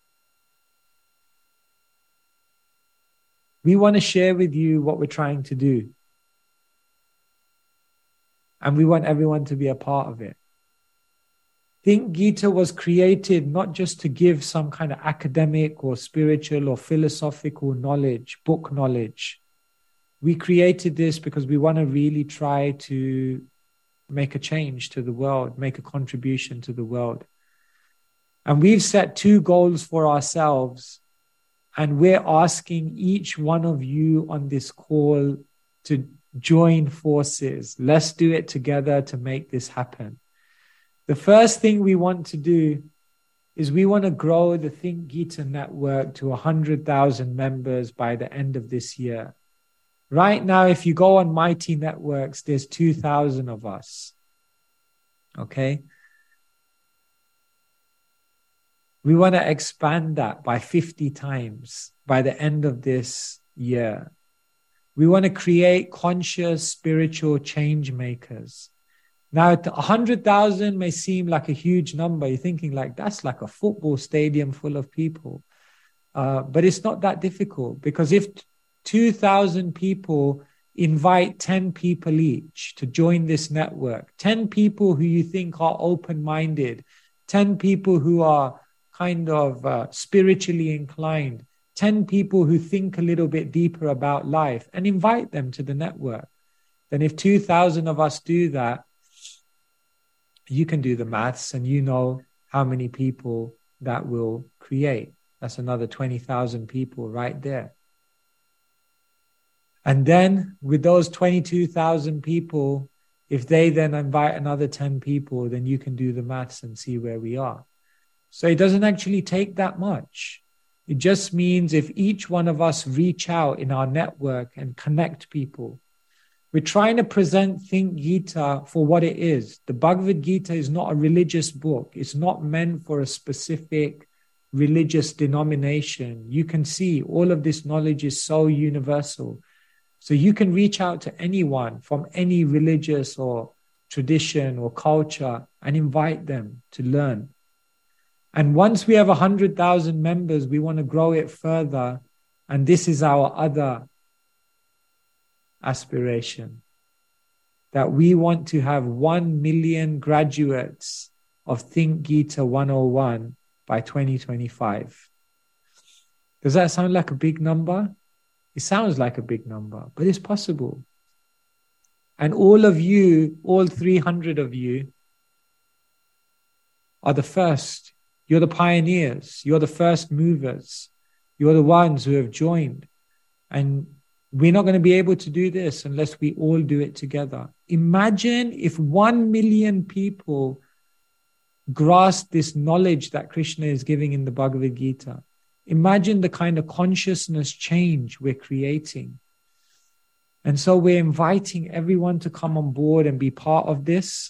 We want to share with you what we're trying to do. And we want everyone to be a part of it. Think Gita was created not just to give some kind of academic or spiritual or philosophical knowledge, book knowledge. We created this because we want to really try to make a change to the world, make a contribution to the world. And we've set two goals for ourselves. And we're asking each one of you on this call to join forces. Let's do it together to make this happen. The first thing we want to do is we want to grow the Think Gita network to one hundred thousand members by the end of this year. Right now, if you go on Mighty Networks, there's two thousand of us. Okay? We want to expand that by fifty times by the end of this year. We want to create conscious spiritual change makers. Now, one hundred thousand may seem like a huge number. You're thinking like, that's like a football stadium full of people. Uh, but it's not that difficult, because if two thousand people invite ten people each to join this network, ten people who you think are open-minded, ten people who are kind of uh, spiritually inclined, ten people who think a little bit deeper about life and invite them to the network. Then if two thousand of us do that, you can do the maths and you know how many people that will create. That's another twenty thousand people right there. And then with those twenty-two thousand people, if they then invite another ten people, then you can do the maths and see where we are. So it doesn't actually take that much. It just means if each one of us reach out in our network and connect people. We're trying to present Think Gita for what it is. The Bhagavad Gita is not a religious book. It's not meant for a specific religious denomination. You can see all of this knowledge is so universal. So you can reach out to anyone from any religious or tradition or culture and invite them to learn. And once we have one hundred thousand members, we want to grow it further. And this is our other aspiration, that we want to have one million graduates of Think Gita one oh one by twenty twenty-five. Does that sound like a big number? It sounds like a big number, but it's possible. And all of you, all three hundred of you, are the first. You're the pioneers. You're the first movers. You're the ones who have joined. And we're not going to be able to do this unless we all do it together. Imagine if one million people grasp this knowledge that Krishna is giving in the Bhagavad Gita. Imagine the kind of consciousness change we're creating. And so we're inviting everyone to come on board and be part of this.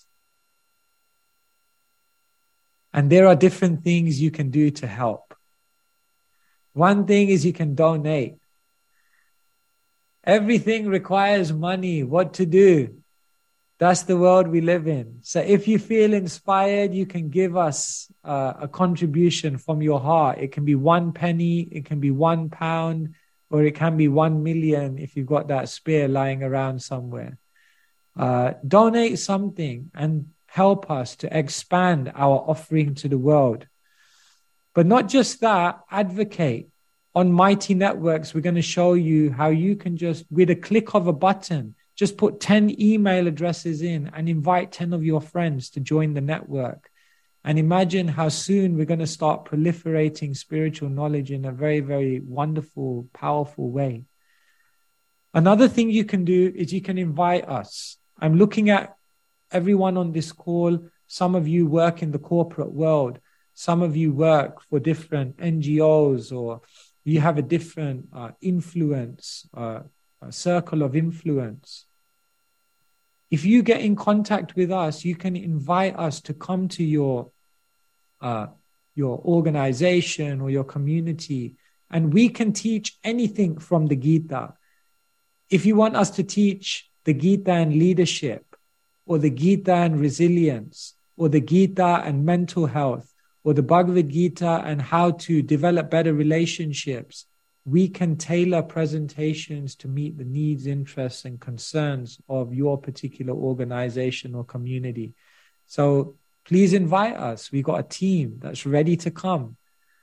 And there are different things you can do to help. One thing is you can donate. Everything requires money. What to do? That's the world we live in. So if you feel inspired, you can give us uh, a contribution from your heart. It can be one penny, it can be one pound, or it can be one million if you've got that spare lying around somewhere. Uh, donate something and help us to expand our offering to the world. But not just that, advocate. On Mighty Networks, we're going to show you how you can just, with a click of a button, just put ten email addresses in and invite ten of your friends to join the network. And imagine how soon we're going to start proliferating spiritual knowledge in a very, very wonderful, powerful way. Another thing you can do is you can invite us. I'm looking at everyone on this call. Some of you work in the corporate world. Some of you work for different N G Os, or you have a different uh, influence, uh, a circle of influence. If you get in contact with us, you can invite us to come to your, uh, your organization or your community, and we can teach anything from the Gita. If you want us to teach the Gita and leadership, or the Gita and resilience, or the Gita and mental health, or the Bhagavad Gita and how to develop better relationships, we can tailor presentations to meet the needs, interests, and concerns of your particular organization or community. So please invite us. We've got a team that's ready to come.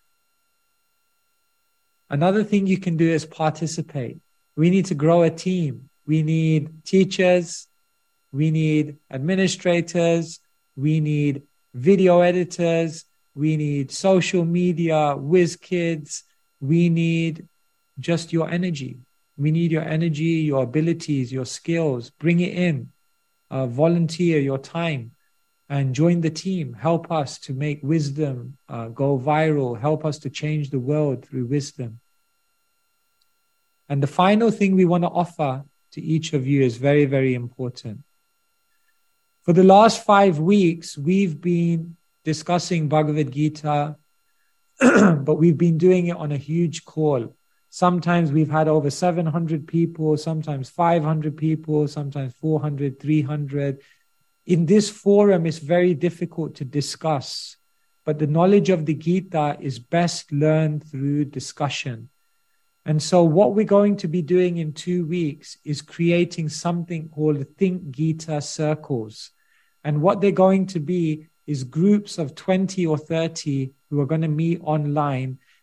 Another thing you can do is participate. We need to grow a team. We need teachers. We need administrators. We need video editors. We need social media, whiz kids. We need just your energy. We need your energy, your abilities, your skills. Bring it in. Uh, volunteer your time and join the team. Help us to make wisdom uh, go viral. Help us to change the world through wisdom. And the final thing we want to offer to each of you is very, very important. For the last five weeks, we've been discussing Bhagavad Gita, but we've been doing it on a huge call. Sometimes we've had over seven hundred people, sometimes five hundred people, sometimes four hundred, three hundred. In this forum, it's very difficult to discuss, but the knowledge of the Gita is best learned through discussion. And so what we're going to be doing in two weeks is creating something called Think Gita Circles. And what they're going to be is groups of twenty or thirty who are going to meet online,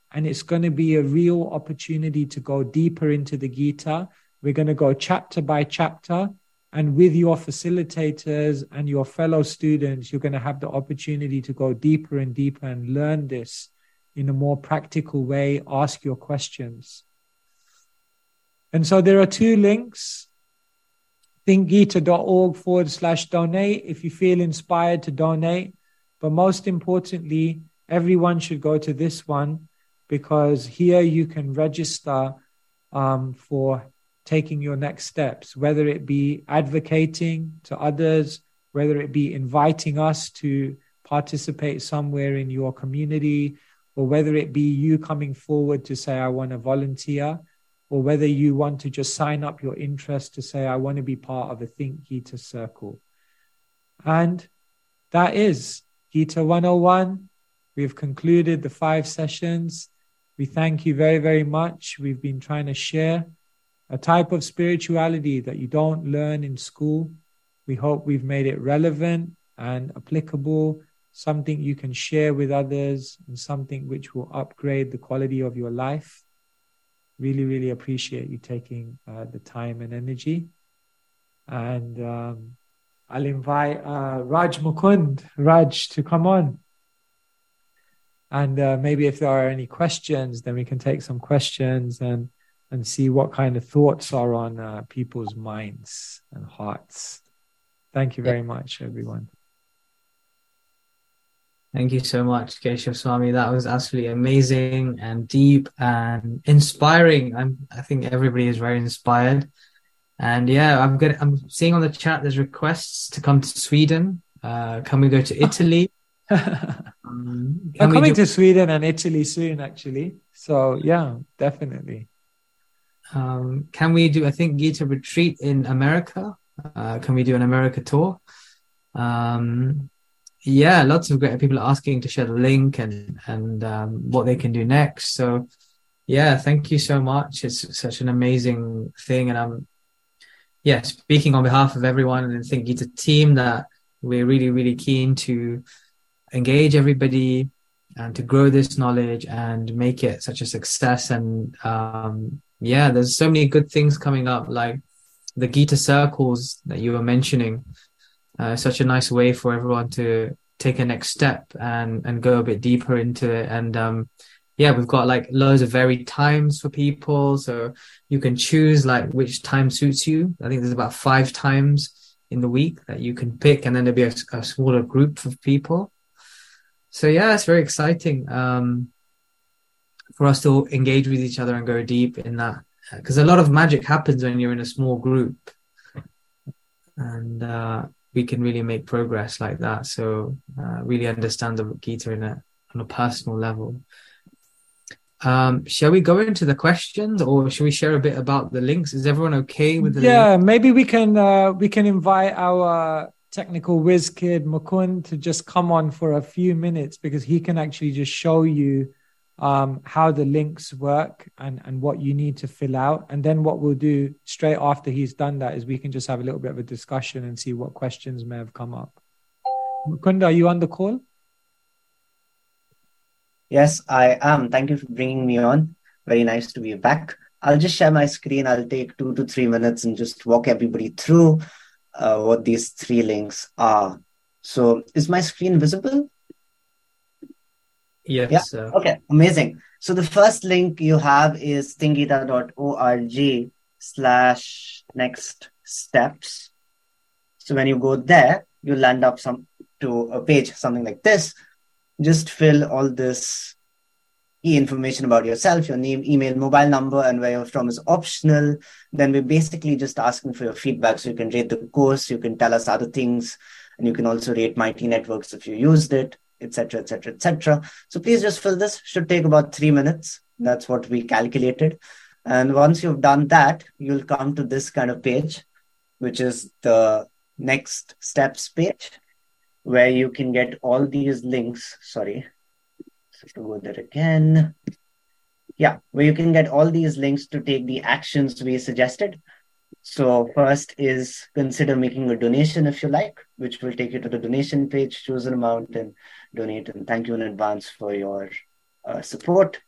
and it's going to be a real opportunity to go deeper into the Gita. We're going to go chapter by chapter, and with your facilitators and your fellow students, you're going to have the opportunity to go deeper and deeper and learn this in a more practical way, ask your questions. And so there are two links, thinkgita.org forward slash donate if you feel inspired to donate. But most importantly, everyone should go to this one, because here you can register um, for taking your next steps, whether it be advocating to others, whether it be inviting us to participate somewhere in your community, or whether it be you coming forward to say, I want to volunteer, or whether you want to just sign up your interest to say, I want to be part of a Think Gita circle. And that is Gita one oh one. We've concluded the five sessions. We thank you very, very much. We've been trying to share a type of spirituality that you don't learn in school. We hope we've made it relevant and applicable, something you can share with others, and something which will upgrade the quality of your life. Really, really appreciate you taking uh, the time and energy. And um, I'll invite uh, Raj Mukund, Raj, to come on. And uh, maybe if there are any questions, then we can take some questions and, and see what kind of thoughts are on uh, people's minds and hearts. Thank you very much, everyone. Thank you so much, Keshav Swami. That was absolutely amazing and deep and inspiring. I'm, I think everybody is very inspired. And yeah, I'm good. I'm seeing on the chat there's requests to come to Sweden. Uh, can we go to Italy? um, I'm coming do- to Sweden and Italy soon, actually. So yeah, definitely. Um, can we do, I think, Gita retreat in America? Uh, can we do an America tour? Um, yeah, lots of great people are asking to share the link and, and um, what they can do next. So yeah, thank you so much. It's such an amazing thing. And I'm, yeah, speaking on behalf of everyone and the Think Gita team, that we're really, really keen to engage everybody and to grow this knowledge and make it such a success. And um, yeah, there's so many good things coming up, like the Gita circles that you were mentioning. Uh, such a nice way for everyone to take a next step and, and go a bit deeper into it. And um, yeah, we've got like loads of varied times for people. So you can choose like which time suits you. I think there's about five times in the week that you can pick, and then there'll be a, a smaller group of people. So yeah, it's very exciting um, for us to engage with each other and go deep in that. Because a lot of magic happens when you're in a small group. And uh, we can really make progress like that. So uh, really understand the Gita in a, on a personal level. Um, shall we go into the questions, or shall we share a bit about the links? Is everyone okay with the Yeah, link? maybe we can uh, we can invite our technical whiz kid Mukund to just come on for a few minutes, because he can actually just show you um, how the links work and, and what you need to fill out. And then what we'll do straight after he's done that is we can just have a little bit of a discussion and see what questions may have come up. Mukund, are you on the call? Yes, I am. Thank you for bringing me on. Very nice to be back. I'll just share my screen. I'll take two to three minutes and just walk everybody through uh, what these three links are. So is my screen visible? Yes. Yeah. Sir. Okay, amazing. So the first link you have is thinkgita.org slash next steps. So when you go there, you'll land up some to a page, something like this. Just fill all this key information about yourself, your name, email, mobile number, and where you're from is optional. Then we're basically just asking for your feedback. So you can rate the course, you can tell us other things, and you can also rate Mighty Networks if you used it, et cetera, et cetera, et cetera. So please just fill this. Should take about three minutes. That's what we calculated. And once you've done that, you'll come to this kind of page, which is the next steps page, where you can get all these links. Sorry, so to go there again. Yeah, where you can get all these links to take the actions we suggested. So first is consider making a donation if you like, which will take you to the donation page, choose an amount and donate. And thank you in advance for your uh, support.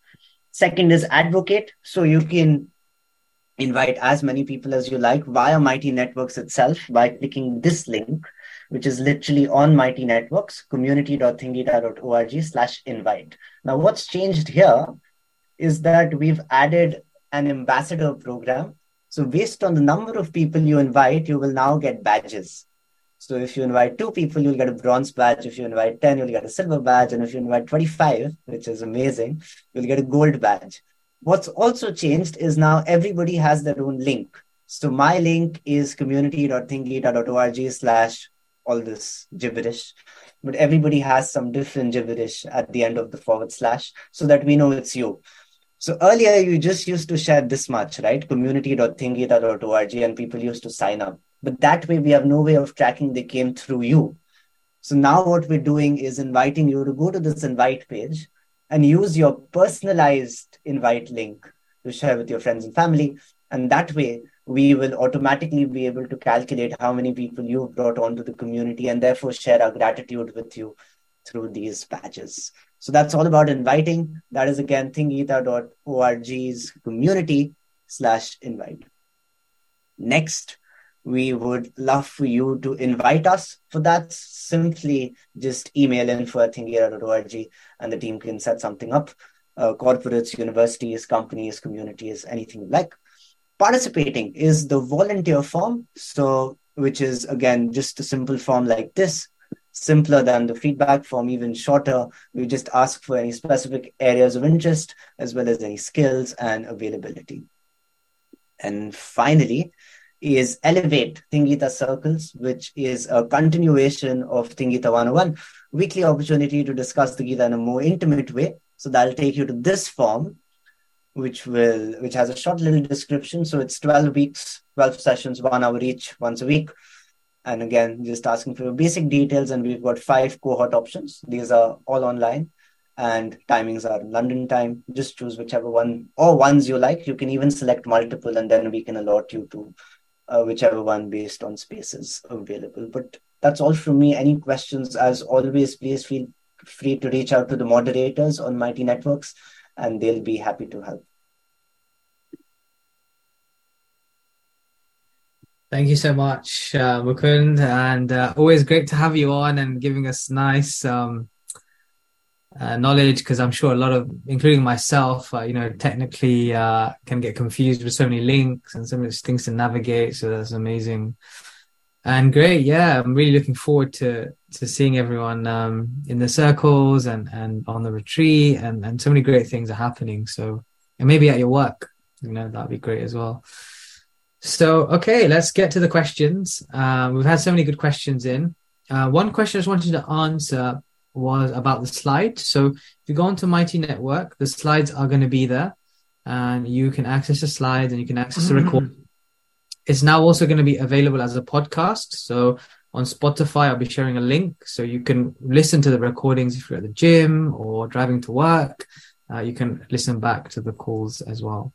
Second is advocate. So you can invite as many people as you like via Mighty Networks itself by clicking this link, which is literally on Mighty Networks, community.thingita.org slash invite. Now, what's changed here is that we've added an ambassador program. So based on the number of people you invite, you will now get badges. So if you invite two people, you'll get a bronze badge. If you invite ten, you'll get a silver badge. And if you invite twenty-five, which is amazing, you'll get a gold badge. What's also changed is now everybody has their own link. So my link is community.thingita.org slash all this gibberish. But everybody has some different gibberish at the end of the forward slash so that we know it's you. So earlier, you just used to share this much, right? community.thingita.org, and people used to sign up. But that way, we have no way of tracking they came through you. So now what we're doing is inviting you to go to this invite page and use your personalized invite link to share with your friends and family. And that way, we will automatically be able to calculate how many people you've brought onto the community and therefore share our gratitude with you through these badges. So that's all about inviting. That is, again, thingita.org's community slash invite. Next, we would love for you to invite us. For that, simply just email info at thingita dot org and the team can set something up. Uh, corporates, universities, companies, communities, anything you like. Participating is the volunteer form. So, which is, again, just a simple form like this. Simpler than the feedback form, even shorter. We just ask for any specific areas of interest as well as any skills and availability. And finally is Elevate Thingita Circles, which is a continuation of Thingita one oh one, weekly opportunity to discuss the Gita in a more intimate way. So that'll take you to this form, which will which has a short little description. So it's twelve weeks, twelve sessions, one hour each, once a week. And again, just asking for your basic details. And we've got five cohort options. These are all online and timings are London time. Just choose whichever one or ones you like. You can even select multiple and then we can allot you to uh, whichever one based on spaces available. But that's all from me. Any questions, as always, please feel free to reach out to the moderators on Mighty Networks and they'll be happy to help. Thank you so much, uh, Mukund, and uh, always great to have you on and giving us nice um, uh, knowledge, because I'm sure a lot of, including myself, uh, you know, technically uh, can get confused with so many links and so many things to navigate. So that's amazing and great. Yeah, I'm really looking forward to to seeing everyone um, in the circles and, and on the retreat, and, and so many great things are happening. So, and maybe at your work, you know, that'd be great as well. So, okay, let's get to the questions. Uh, we've had so many good questions in. Uh, one question I just wanted to answer was about the slides. So if you go onto Mighty Network, the slides are going to be there and you can access the slides and you can access the record. It's now also going to be available as a podcast. So on Spotify, I'll be sharing a link so you can listen to the recordings if you're at the gym or driving to work. Uh, you can listen back to the calls as well.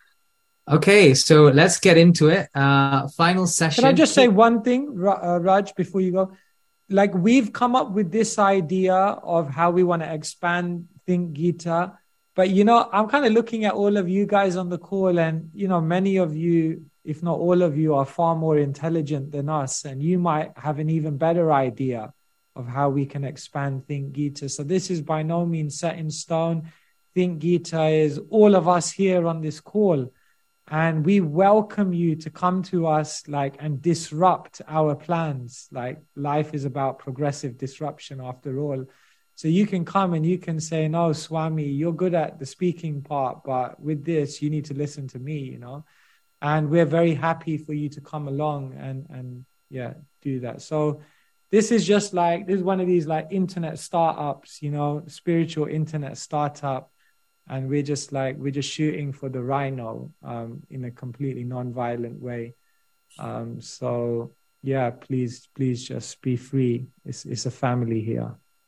Okay, so let's get into it. Uh, final session. Can I just say one thing, uh, Raj, before you go? Like, we've come up with this idea of how we want to expand Think Gita. But, you know, I'm kind of looking at all of you guys on the call and, you know, many of you, if not all of you, are far more intelligent than us. And you might have an even better idea of how we can expand Think Gita. So this is by no means set in stone. Think Gita is all of us here on this call. And we welcome you to come to us like and disrupt our plans. Like, life is about progressive disruption after all. So you can come and you can say, no, Swami, you're good at the speaking part, but with this, you need to listen to me, you know. And we're very happy for you to come along and, and yeah, do that. So this is just like, this is one of these like internet startups, you know, spiritual internet startup. And we're just like, we're just shooting for the rhino um, in a completely non-violent way. Um, so yeah, please, please just be free. It's, it's a family here.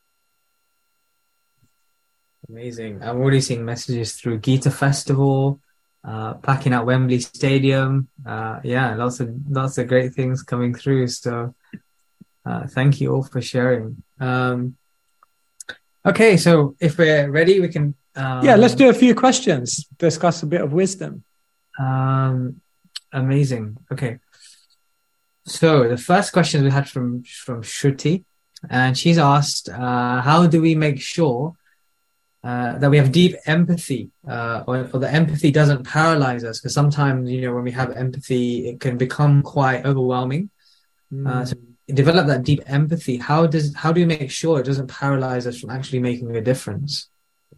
Amazing. I'm already seeing messages through Gita Festival, uh, packing out Wembley Stadium. Uh, yeah, lots of, lots of great things coming through. So uh, thank you all for sharing. Um, okay, so if we're ready, we can Um, yeah, let's do a few questions, discuss a bit of wisdom. Um, amazing. Okay. So the first question we had from from Shruti, and she's asked, uh, how do we make sure uh, that we have deep empathy, uh, or, or the empathy doesn't paralyze us? Because sometimes, you know, when we have empathy, it can become quite overwhelming. Mm. Uh, so develop that deep empathy. How does how do we make sure it doesn't paralyze us from actually making a difference?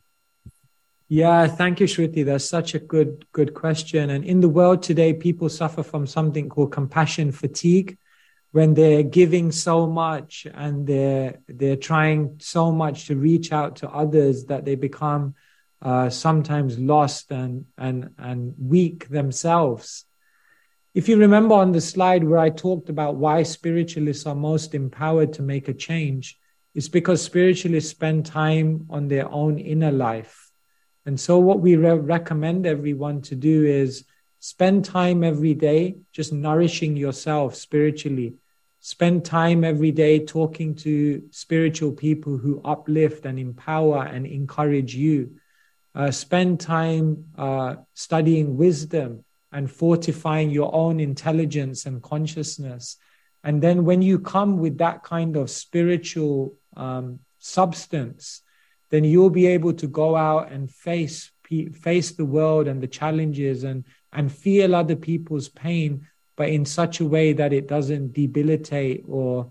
Yeah, thank you, Shruti. That's such a good, good question. And in the world today, people suffer from something called compassion fatigue, when they're giving so much and they're they're trying so much to reach out to others that they become uh, sometimes lost and and and weak themselves. If you remember on the slide where I talked about why spiritualists are most empowered to make a change, it's because spiritualists spend time on their own inner life. And so what we re- recommend everyone to do is spend time every day just nourishing yourself spiritually. Spend time every day talking to spiritual people who uplift and empower and encourage you. Uh, spend time uh, studying wisdom and fortifying your own intelligence and consciousness. And then when you come with that kind of spiritual um, substance, then you'll be able to go out and face face the world and the challenges and, and feel other people's pain, but in such a way that it doesn't debilitate or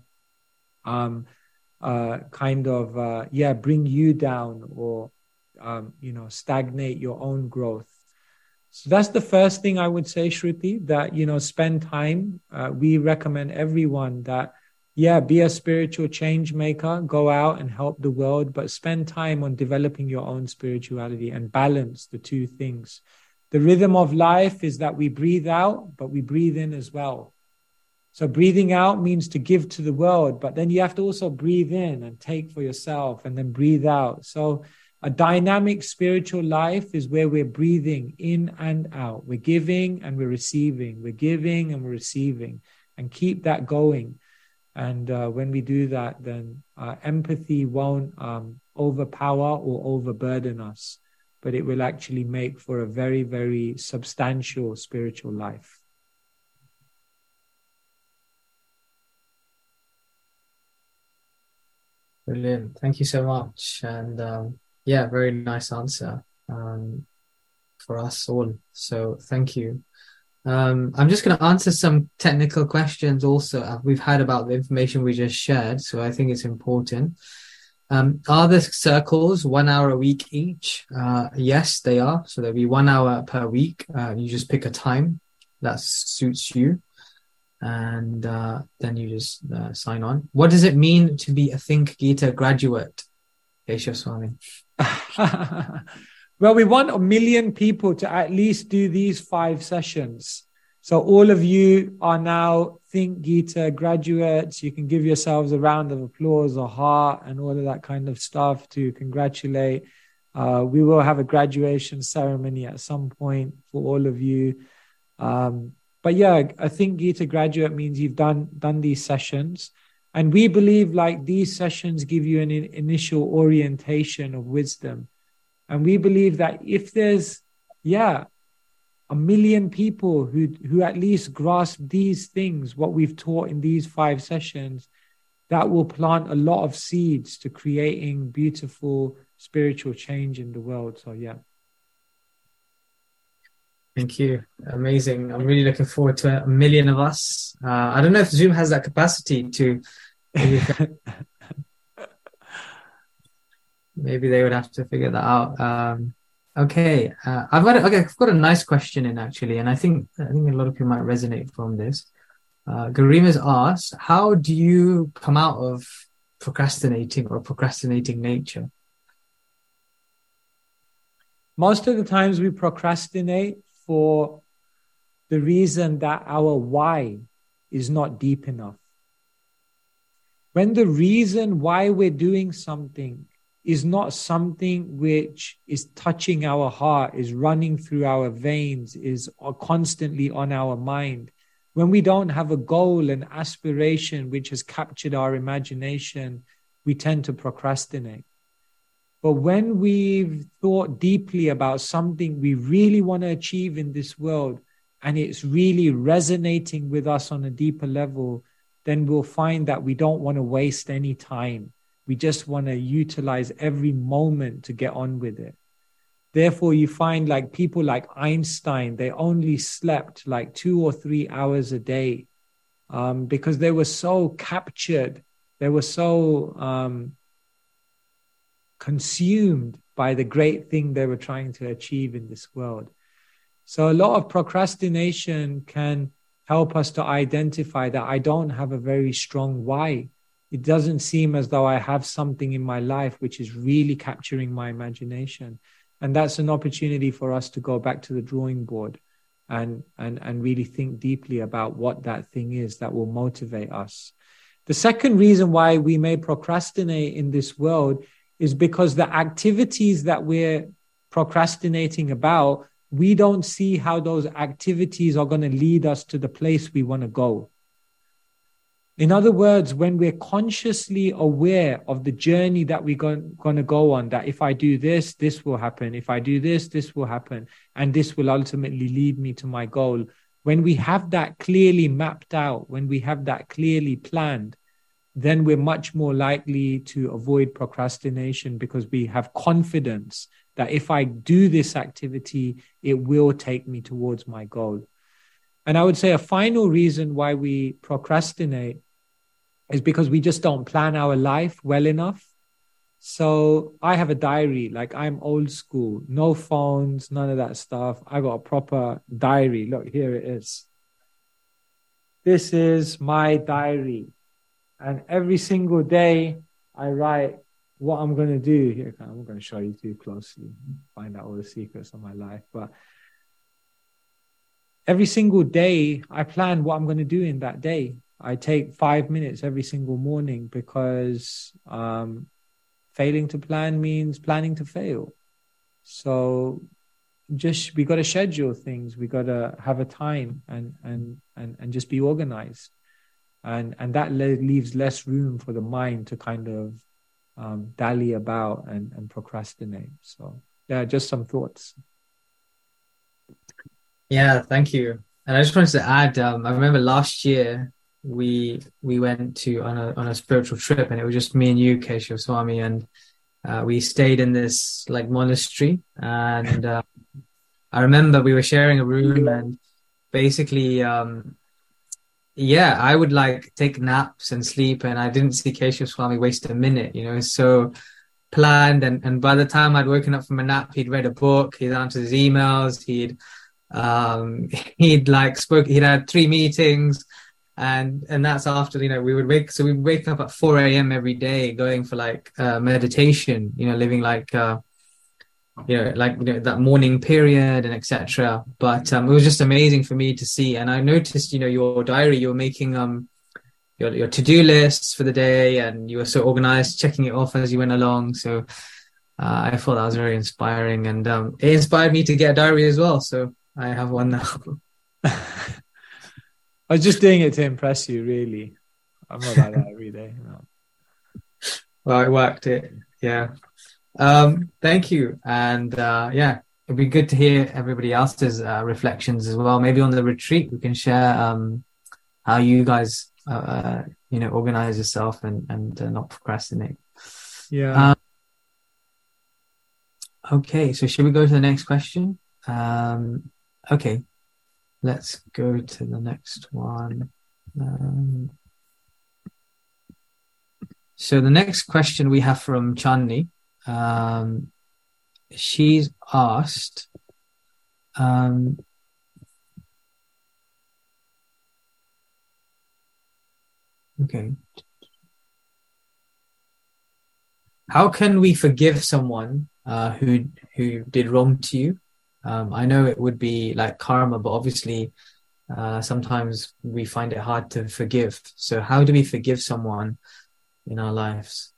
um, uh, kind of, uh, yeah, bring you down or, um, you know, stagnate your own growth. So that's the first thing I would say, Shruti, that, you know, spend time. Uh, we recommend everyone that, yeah, be a spiritual change maker, go out and help the world, but spend time on developing your own spirituality and balance the two things. The rhythm of life is that we breathe out, but we breathe in as well. So breathing out means to give to the world, but then you have to also breathe in and take for yourself and then breathe out. So a dynamic spiritual life is where we're breathing in and out. We're giving and we're receiving. We're giving and we're receiving, and keep that going. And uh, when we do that, then uh, empathy won't um, overpower or overburden us, but it will actually make for a very, very substantial spiritual life. Brilliant. Thank you so much. And um, yeah, very nice answer um, for us all. So thank you. Um, I'm just going to answer some technical questions also we've had about the information we just shared. So I think it's important. Um, are the circles one hour a week each? Uh, yes, they are. So there'll be one hour per week. Uh, you just pick a time that suits you. And uh, then you just uh, sign on. What does it mean to be a Think Gita graduate? Keshav Swami. Well, we want a million people to at least do these five sessions. So all of you are now Think Gita graduates. You can give yourselves a round of applause or heart and all of that kind of stuff to congratulate. Uh, we will have a graduation ceremony at some point for all of you. Um, but yeah, I think Gita graduate means you've done done these sessions. And we believe like these sessions give you an in- initial orientation of wisdom. And we believe that if there's, yeah, a million people who who at least grasp these things, what we've taught in these five sessions, that will plant a lot of seeds to creating beautiful spiritual change in the world. So, yeah. Thank you. Amazing. I'm really looking forward to a million of us. Uh, I don't know if Zoom has that capacity to... Maybe they would have to figure that out. Um, okay, uh, I've got a, okay. I've got a nice question in actually, and I think I think a lot of people might resonate from this. Uh, Garima's asked, "How do you come out of procrastinating or procrastinating nature?" Most of the times we procrastinate for the reason that our why is not deep enough. When the reason why we're doing something is not something which is touching our heart, is running through our veins, is constantly on our mind. When we don't have a goal and aspiration which has captured our imagination, we tend to procrastinate. But when we've thought deeply about something we really want to achieve in this world, and it's really resonating with us on a deeper level, then we'll find that we don't want to waste any time. We just want to utilize every moment to get on with it. Therefore, you find like people like Einstein, they only slept like two or three hours a day um, because they were so captured. They were so um, consumed by the great thing they were trying to achieve in this world. So a lot of procrastination can help us to identify that I don't have a very strong why. It doesn't seem as though I have something in my life which is really capturing my imagination. And that's an opportunity for us to go back to the drawing board and, and, and really think deeply about what that thing is that will motivate us. The second reason why we may procrastinate in this world is because the activities that we're procrastinating about, we don't see how those activities are going to lead us to the place we want to go. In other words, when we're consciously aware of the journey that we're going, going to go on, that if I do this, this will happen. If I do this, this will happen. And this will ultimately lead me to my goal. When we have that clearly mapped out, when we have that clearly planned, then we're much more likely to avoid procrastination because we have confidence that if I do this activity, it will take me towards my goal. And I would say a final reason why we procrastinate is because we just don't plan our life well enough. So I have a diary, like I'm old school, no phones, none of that stuff. I got a proper diary. Look, here it is. This is my diary. And every single day I write what I'm going to do. Here, I'm going to show you too closely, find out all the secrets of my life. But every single day I plan what I'm going to do in that day. I take five minutes every single morning because um, failing to plan means planning to fail. So just, we got to schedule things. We got to have a time and, and, and, and just be organized. And, and that le- leaves less room for the mind to kind of um, dally about and, and procrastinate. So yeah, just some thoughts. Yeah, thank you. And I just wanted to add, um, I remember last year, we we went to on a on a spiritual trip, and it was just me and you, Keshav Swami, and uh, we stayed in this like monastery. And uh, I remember we were sharing a room, and basically, um, yeah, I would like take naps and sleep, and I didn't see Keshav Swami waste a minute. You know, so planned. And and by the time I'd woken up from a nap, he'd read a book, he'd answered his emails, he'd um, he'd like spoke, he'd had three meetings. And and that's after, you know, we would wake, so we would wake up at four a.m. every day going for like uh, meditation, you know, living like, uh, you know, like, you know, that morning period and et cetera. But um, it was just amazing for me to see. And I noticed, you know, your diary, you were making um your, your to-do lists for the day, and you were so organized, checking it off as you went along. So uh, I thought that was very inspiring, and um, it inspired me to get a diary as well. So I have one now. I was just doing it to impress you, really. I'm not like that every day. No. Well, it worked. It, yeah. Um, thank you. And uh, yeah, it'd be good to hear everybody else's uh, reflections as well. Maybe on the retreat, we can share um, how you guys, uh, uh, you know, organize yourself and, and uh, not procrastinate. Yeah. Um, okay. So should we go to the next question? Um, okay. Let's go to the next one. Um, so the next question we have from Chandni. Um, she's asked, um, okay, how can we forgive someone uh, who who did wrong to you? Um, I know it would be like karma, but obviously uh, sometimes we find it hard to forgive. So how do we forgive someone in our lives?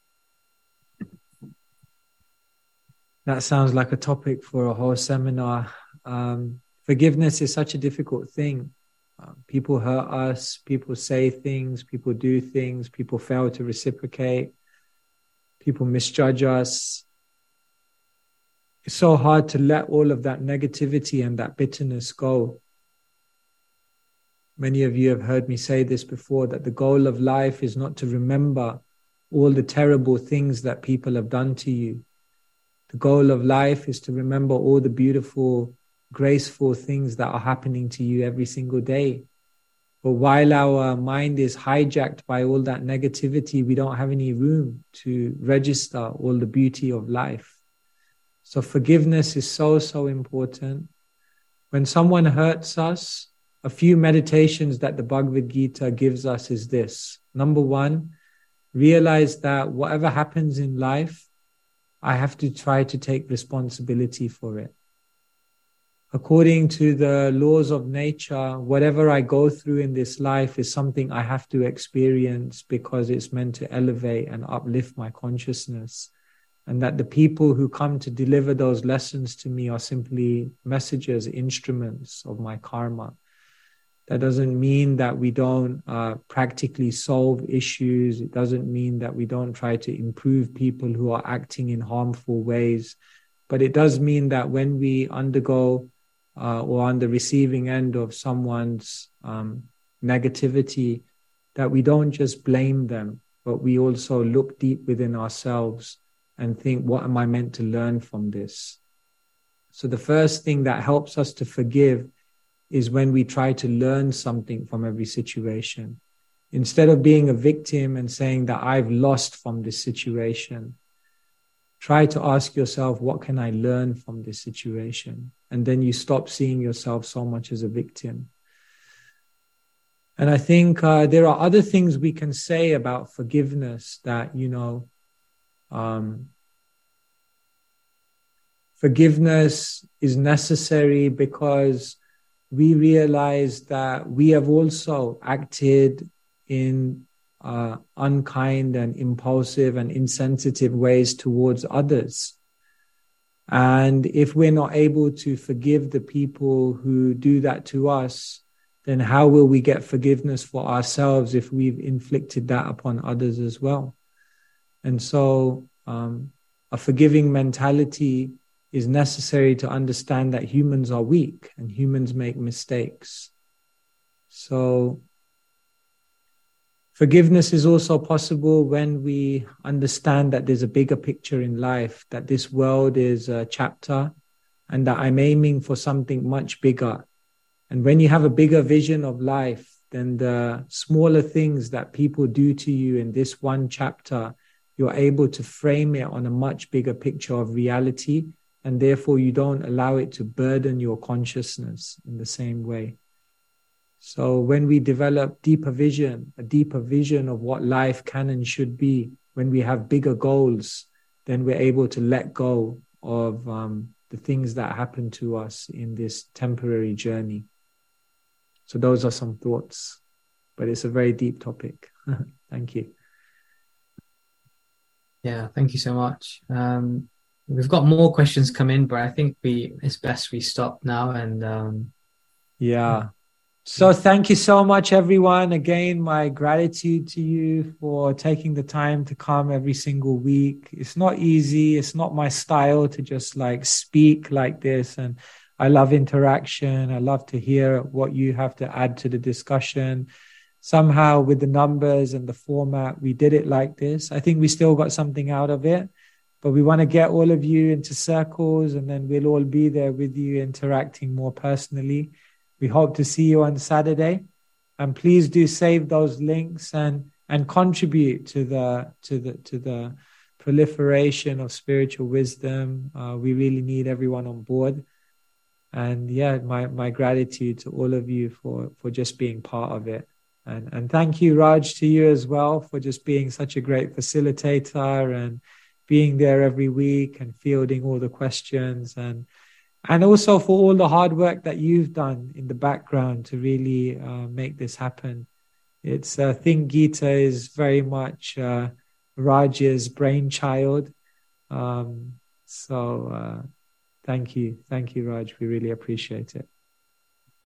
That sounds like a topic for a whole seminar. Um, forgiveness is such a difficult thing. Uh, people hurt us, people say things, people do things, people fail to reciprocate, people misjudge us. it's so hard to let all of that negativity and that bitterness go. Many of you have heard me say this before, that the goal of life is not to remember all the terrible things that people have done to you. The goal of life is to remember all the beautiful, graceful things that are happening to you every single day. But while our mind is hijacked by all that negativity, we don't have any room to register all the beauty of life. So forgiveness is so, so important. When someone hurts us, a few meditations that the Bhagavad Gita gives us is this. Number one, realize that whatever happens in life, I have to try to take responsibility for it. According to the laws of nature, whatever I go through in this life is something I have to experience because it's meant to elevate and uplift my consciousness. And that the people who come to deliver those lessons to me are simply messengers, instruments of my karma. That doesn't mean that we don't uh, practically solve issues. It doesn't mean that we don't try to improve people who are acting in harmful ways. But it does mean that when we undergo uh, or on the receiving end of someone's um, negativity, that we don't just blame them, but we also look deep within ourselves and think, what am I meant to learn from this? So the first thing that helps us to forgive is when we try to learn something from every situation. Instead of being a victim and saying that I've lost from this situation, try to ask yourself, what can I learn from this situation? And then you stop seeing yourself so much as a victim. And I think uh, there are other things we can say about forgiveness that, you know, um, forgiveness is necessary because we realize that we have also acted in uh, unkind and impulsive and insensitive ways towards others. And if we're not able to forgive the people who do that to us, then how will we get forgiveness for ourselves if we've inflicted that upon others as well? And so um, a forgiving mentality is necessary to understand that humans are weak and humans make mistakes. So forgiveness is also possible when we understand that there's a bigger picture in life, that this world is a chapter and that I'm aiming for something much bigger. And when you have a bigger vision of life, then the smaller things that people do to you in this one chapter, you're able to frame it on a much bigger picture of reality. And therefore, you don't allow it to burden your consciousness in the same way. So when we develop deeper vision, a deeper vision of what life can and should be, when we have bigger goals, then we're able to let go of um, the things that happen to us in this temporary journey. So those are some thoughts, but it's a very deep topic. Thank you. Yeah, thank you so much. Um, We've got more questions come in, but I think we it's best we stop now. And um, yeah. So thank you so much, everyone. Again, my gratitude to you for taking the time to come every single week. It's not easy. It's not my style to just like speak like this. And I love interaction. I love to hear what you have to add to the discussion. Somehow with the numbers and the format, we did it like this. I think we still got something out of it. But we want to get all of you into circles, and then we'll all be there with you interacting more personally. We hope to see you on Saturday. And please do save those links and and contribute to the to the to the proliferation of spiritual wisdom. Uh, we really need everyone on board. And yeah, my my gratitude to all of you for for just being part of it. And and thank you, Raj, to you as well for just being such a great facilitator and being there every week and fielding all the questions, and and also for all the hard work that you've done in the background to really uh, make this happen. It's uh, Think Gita is very much uh, Raj's brainchild. Um, so uh, thank you. Thank you, Raj. We really appreciate it.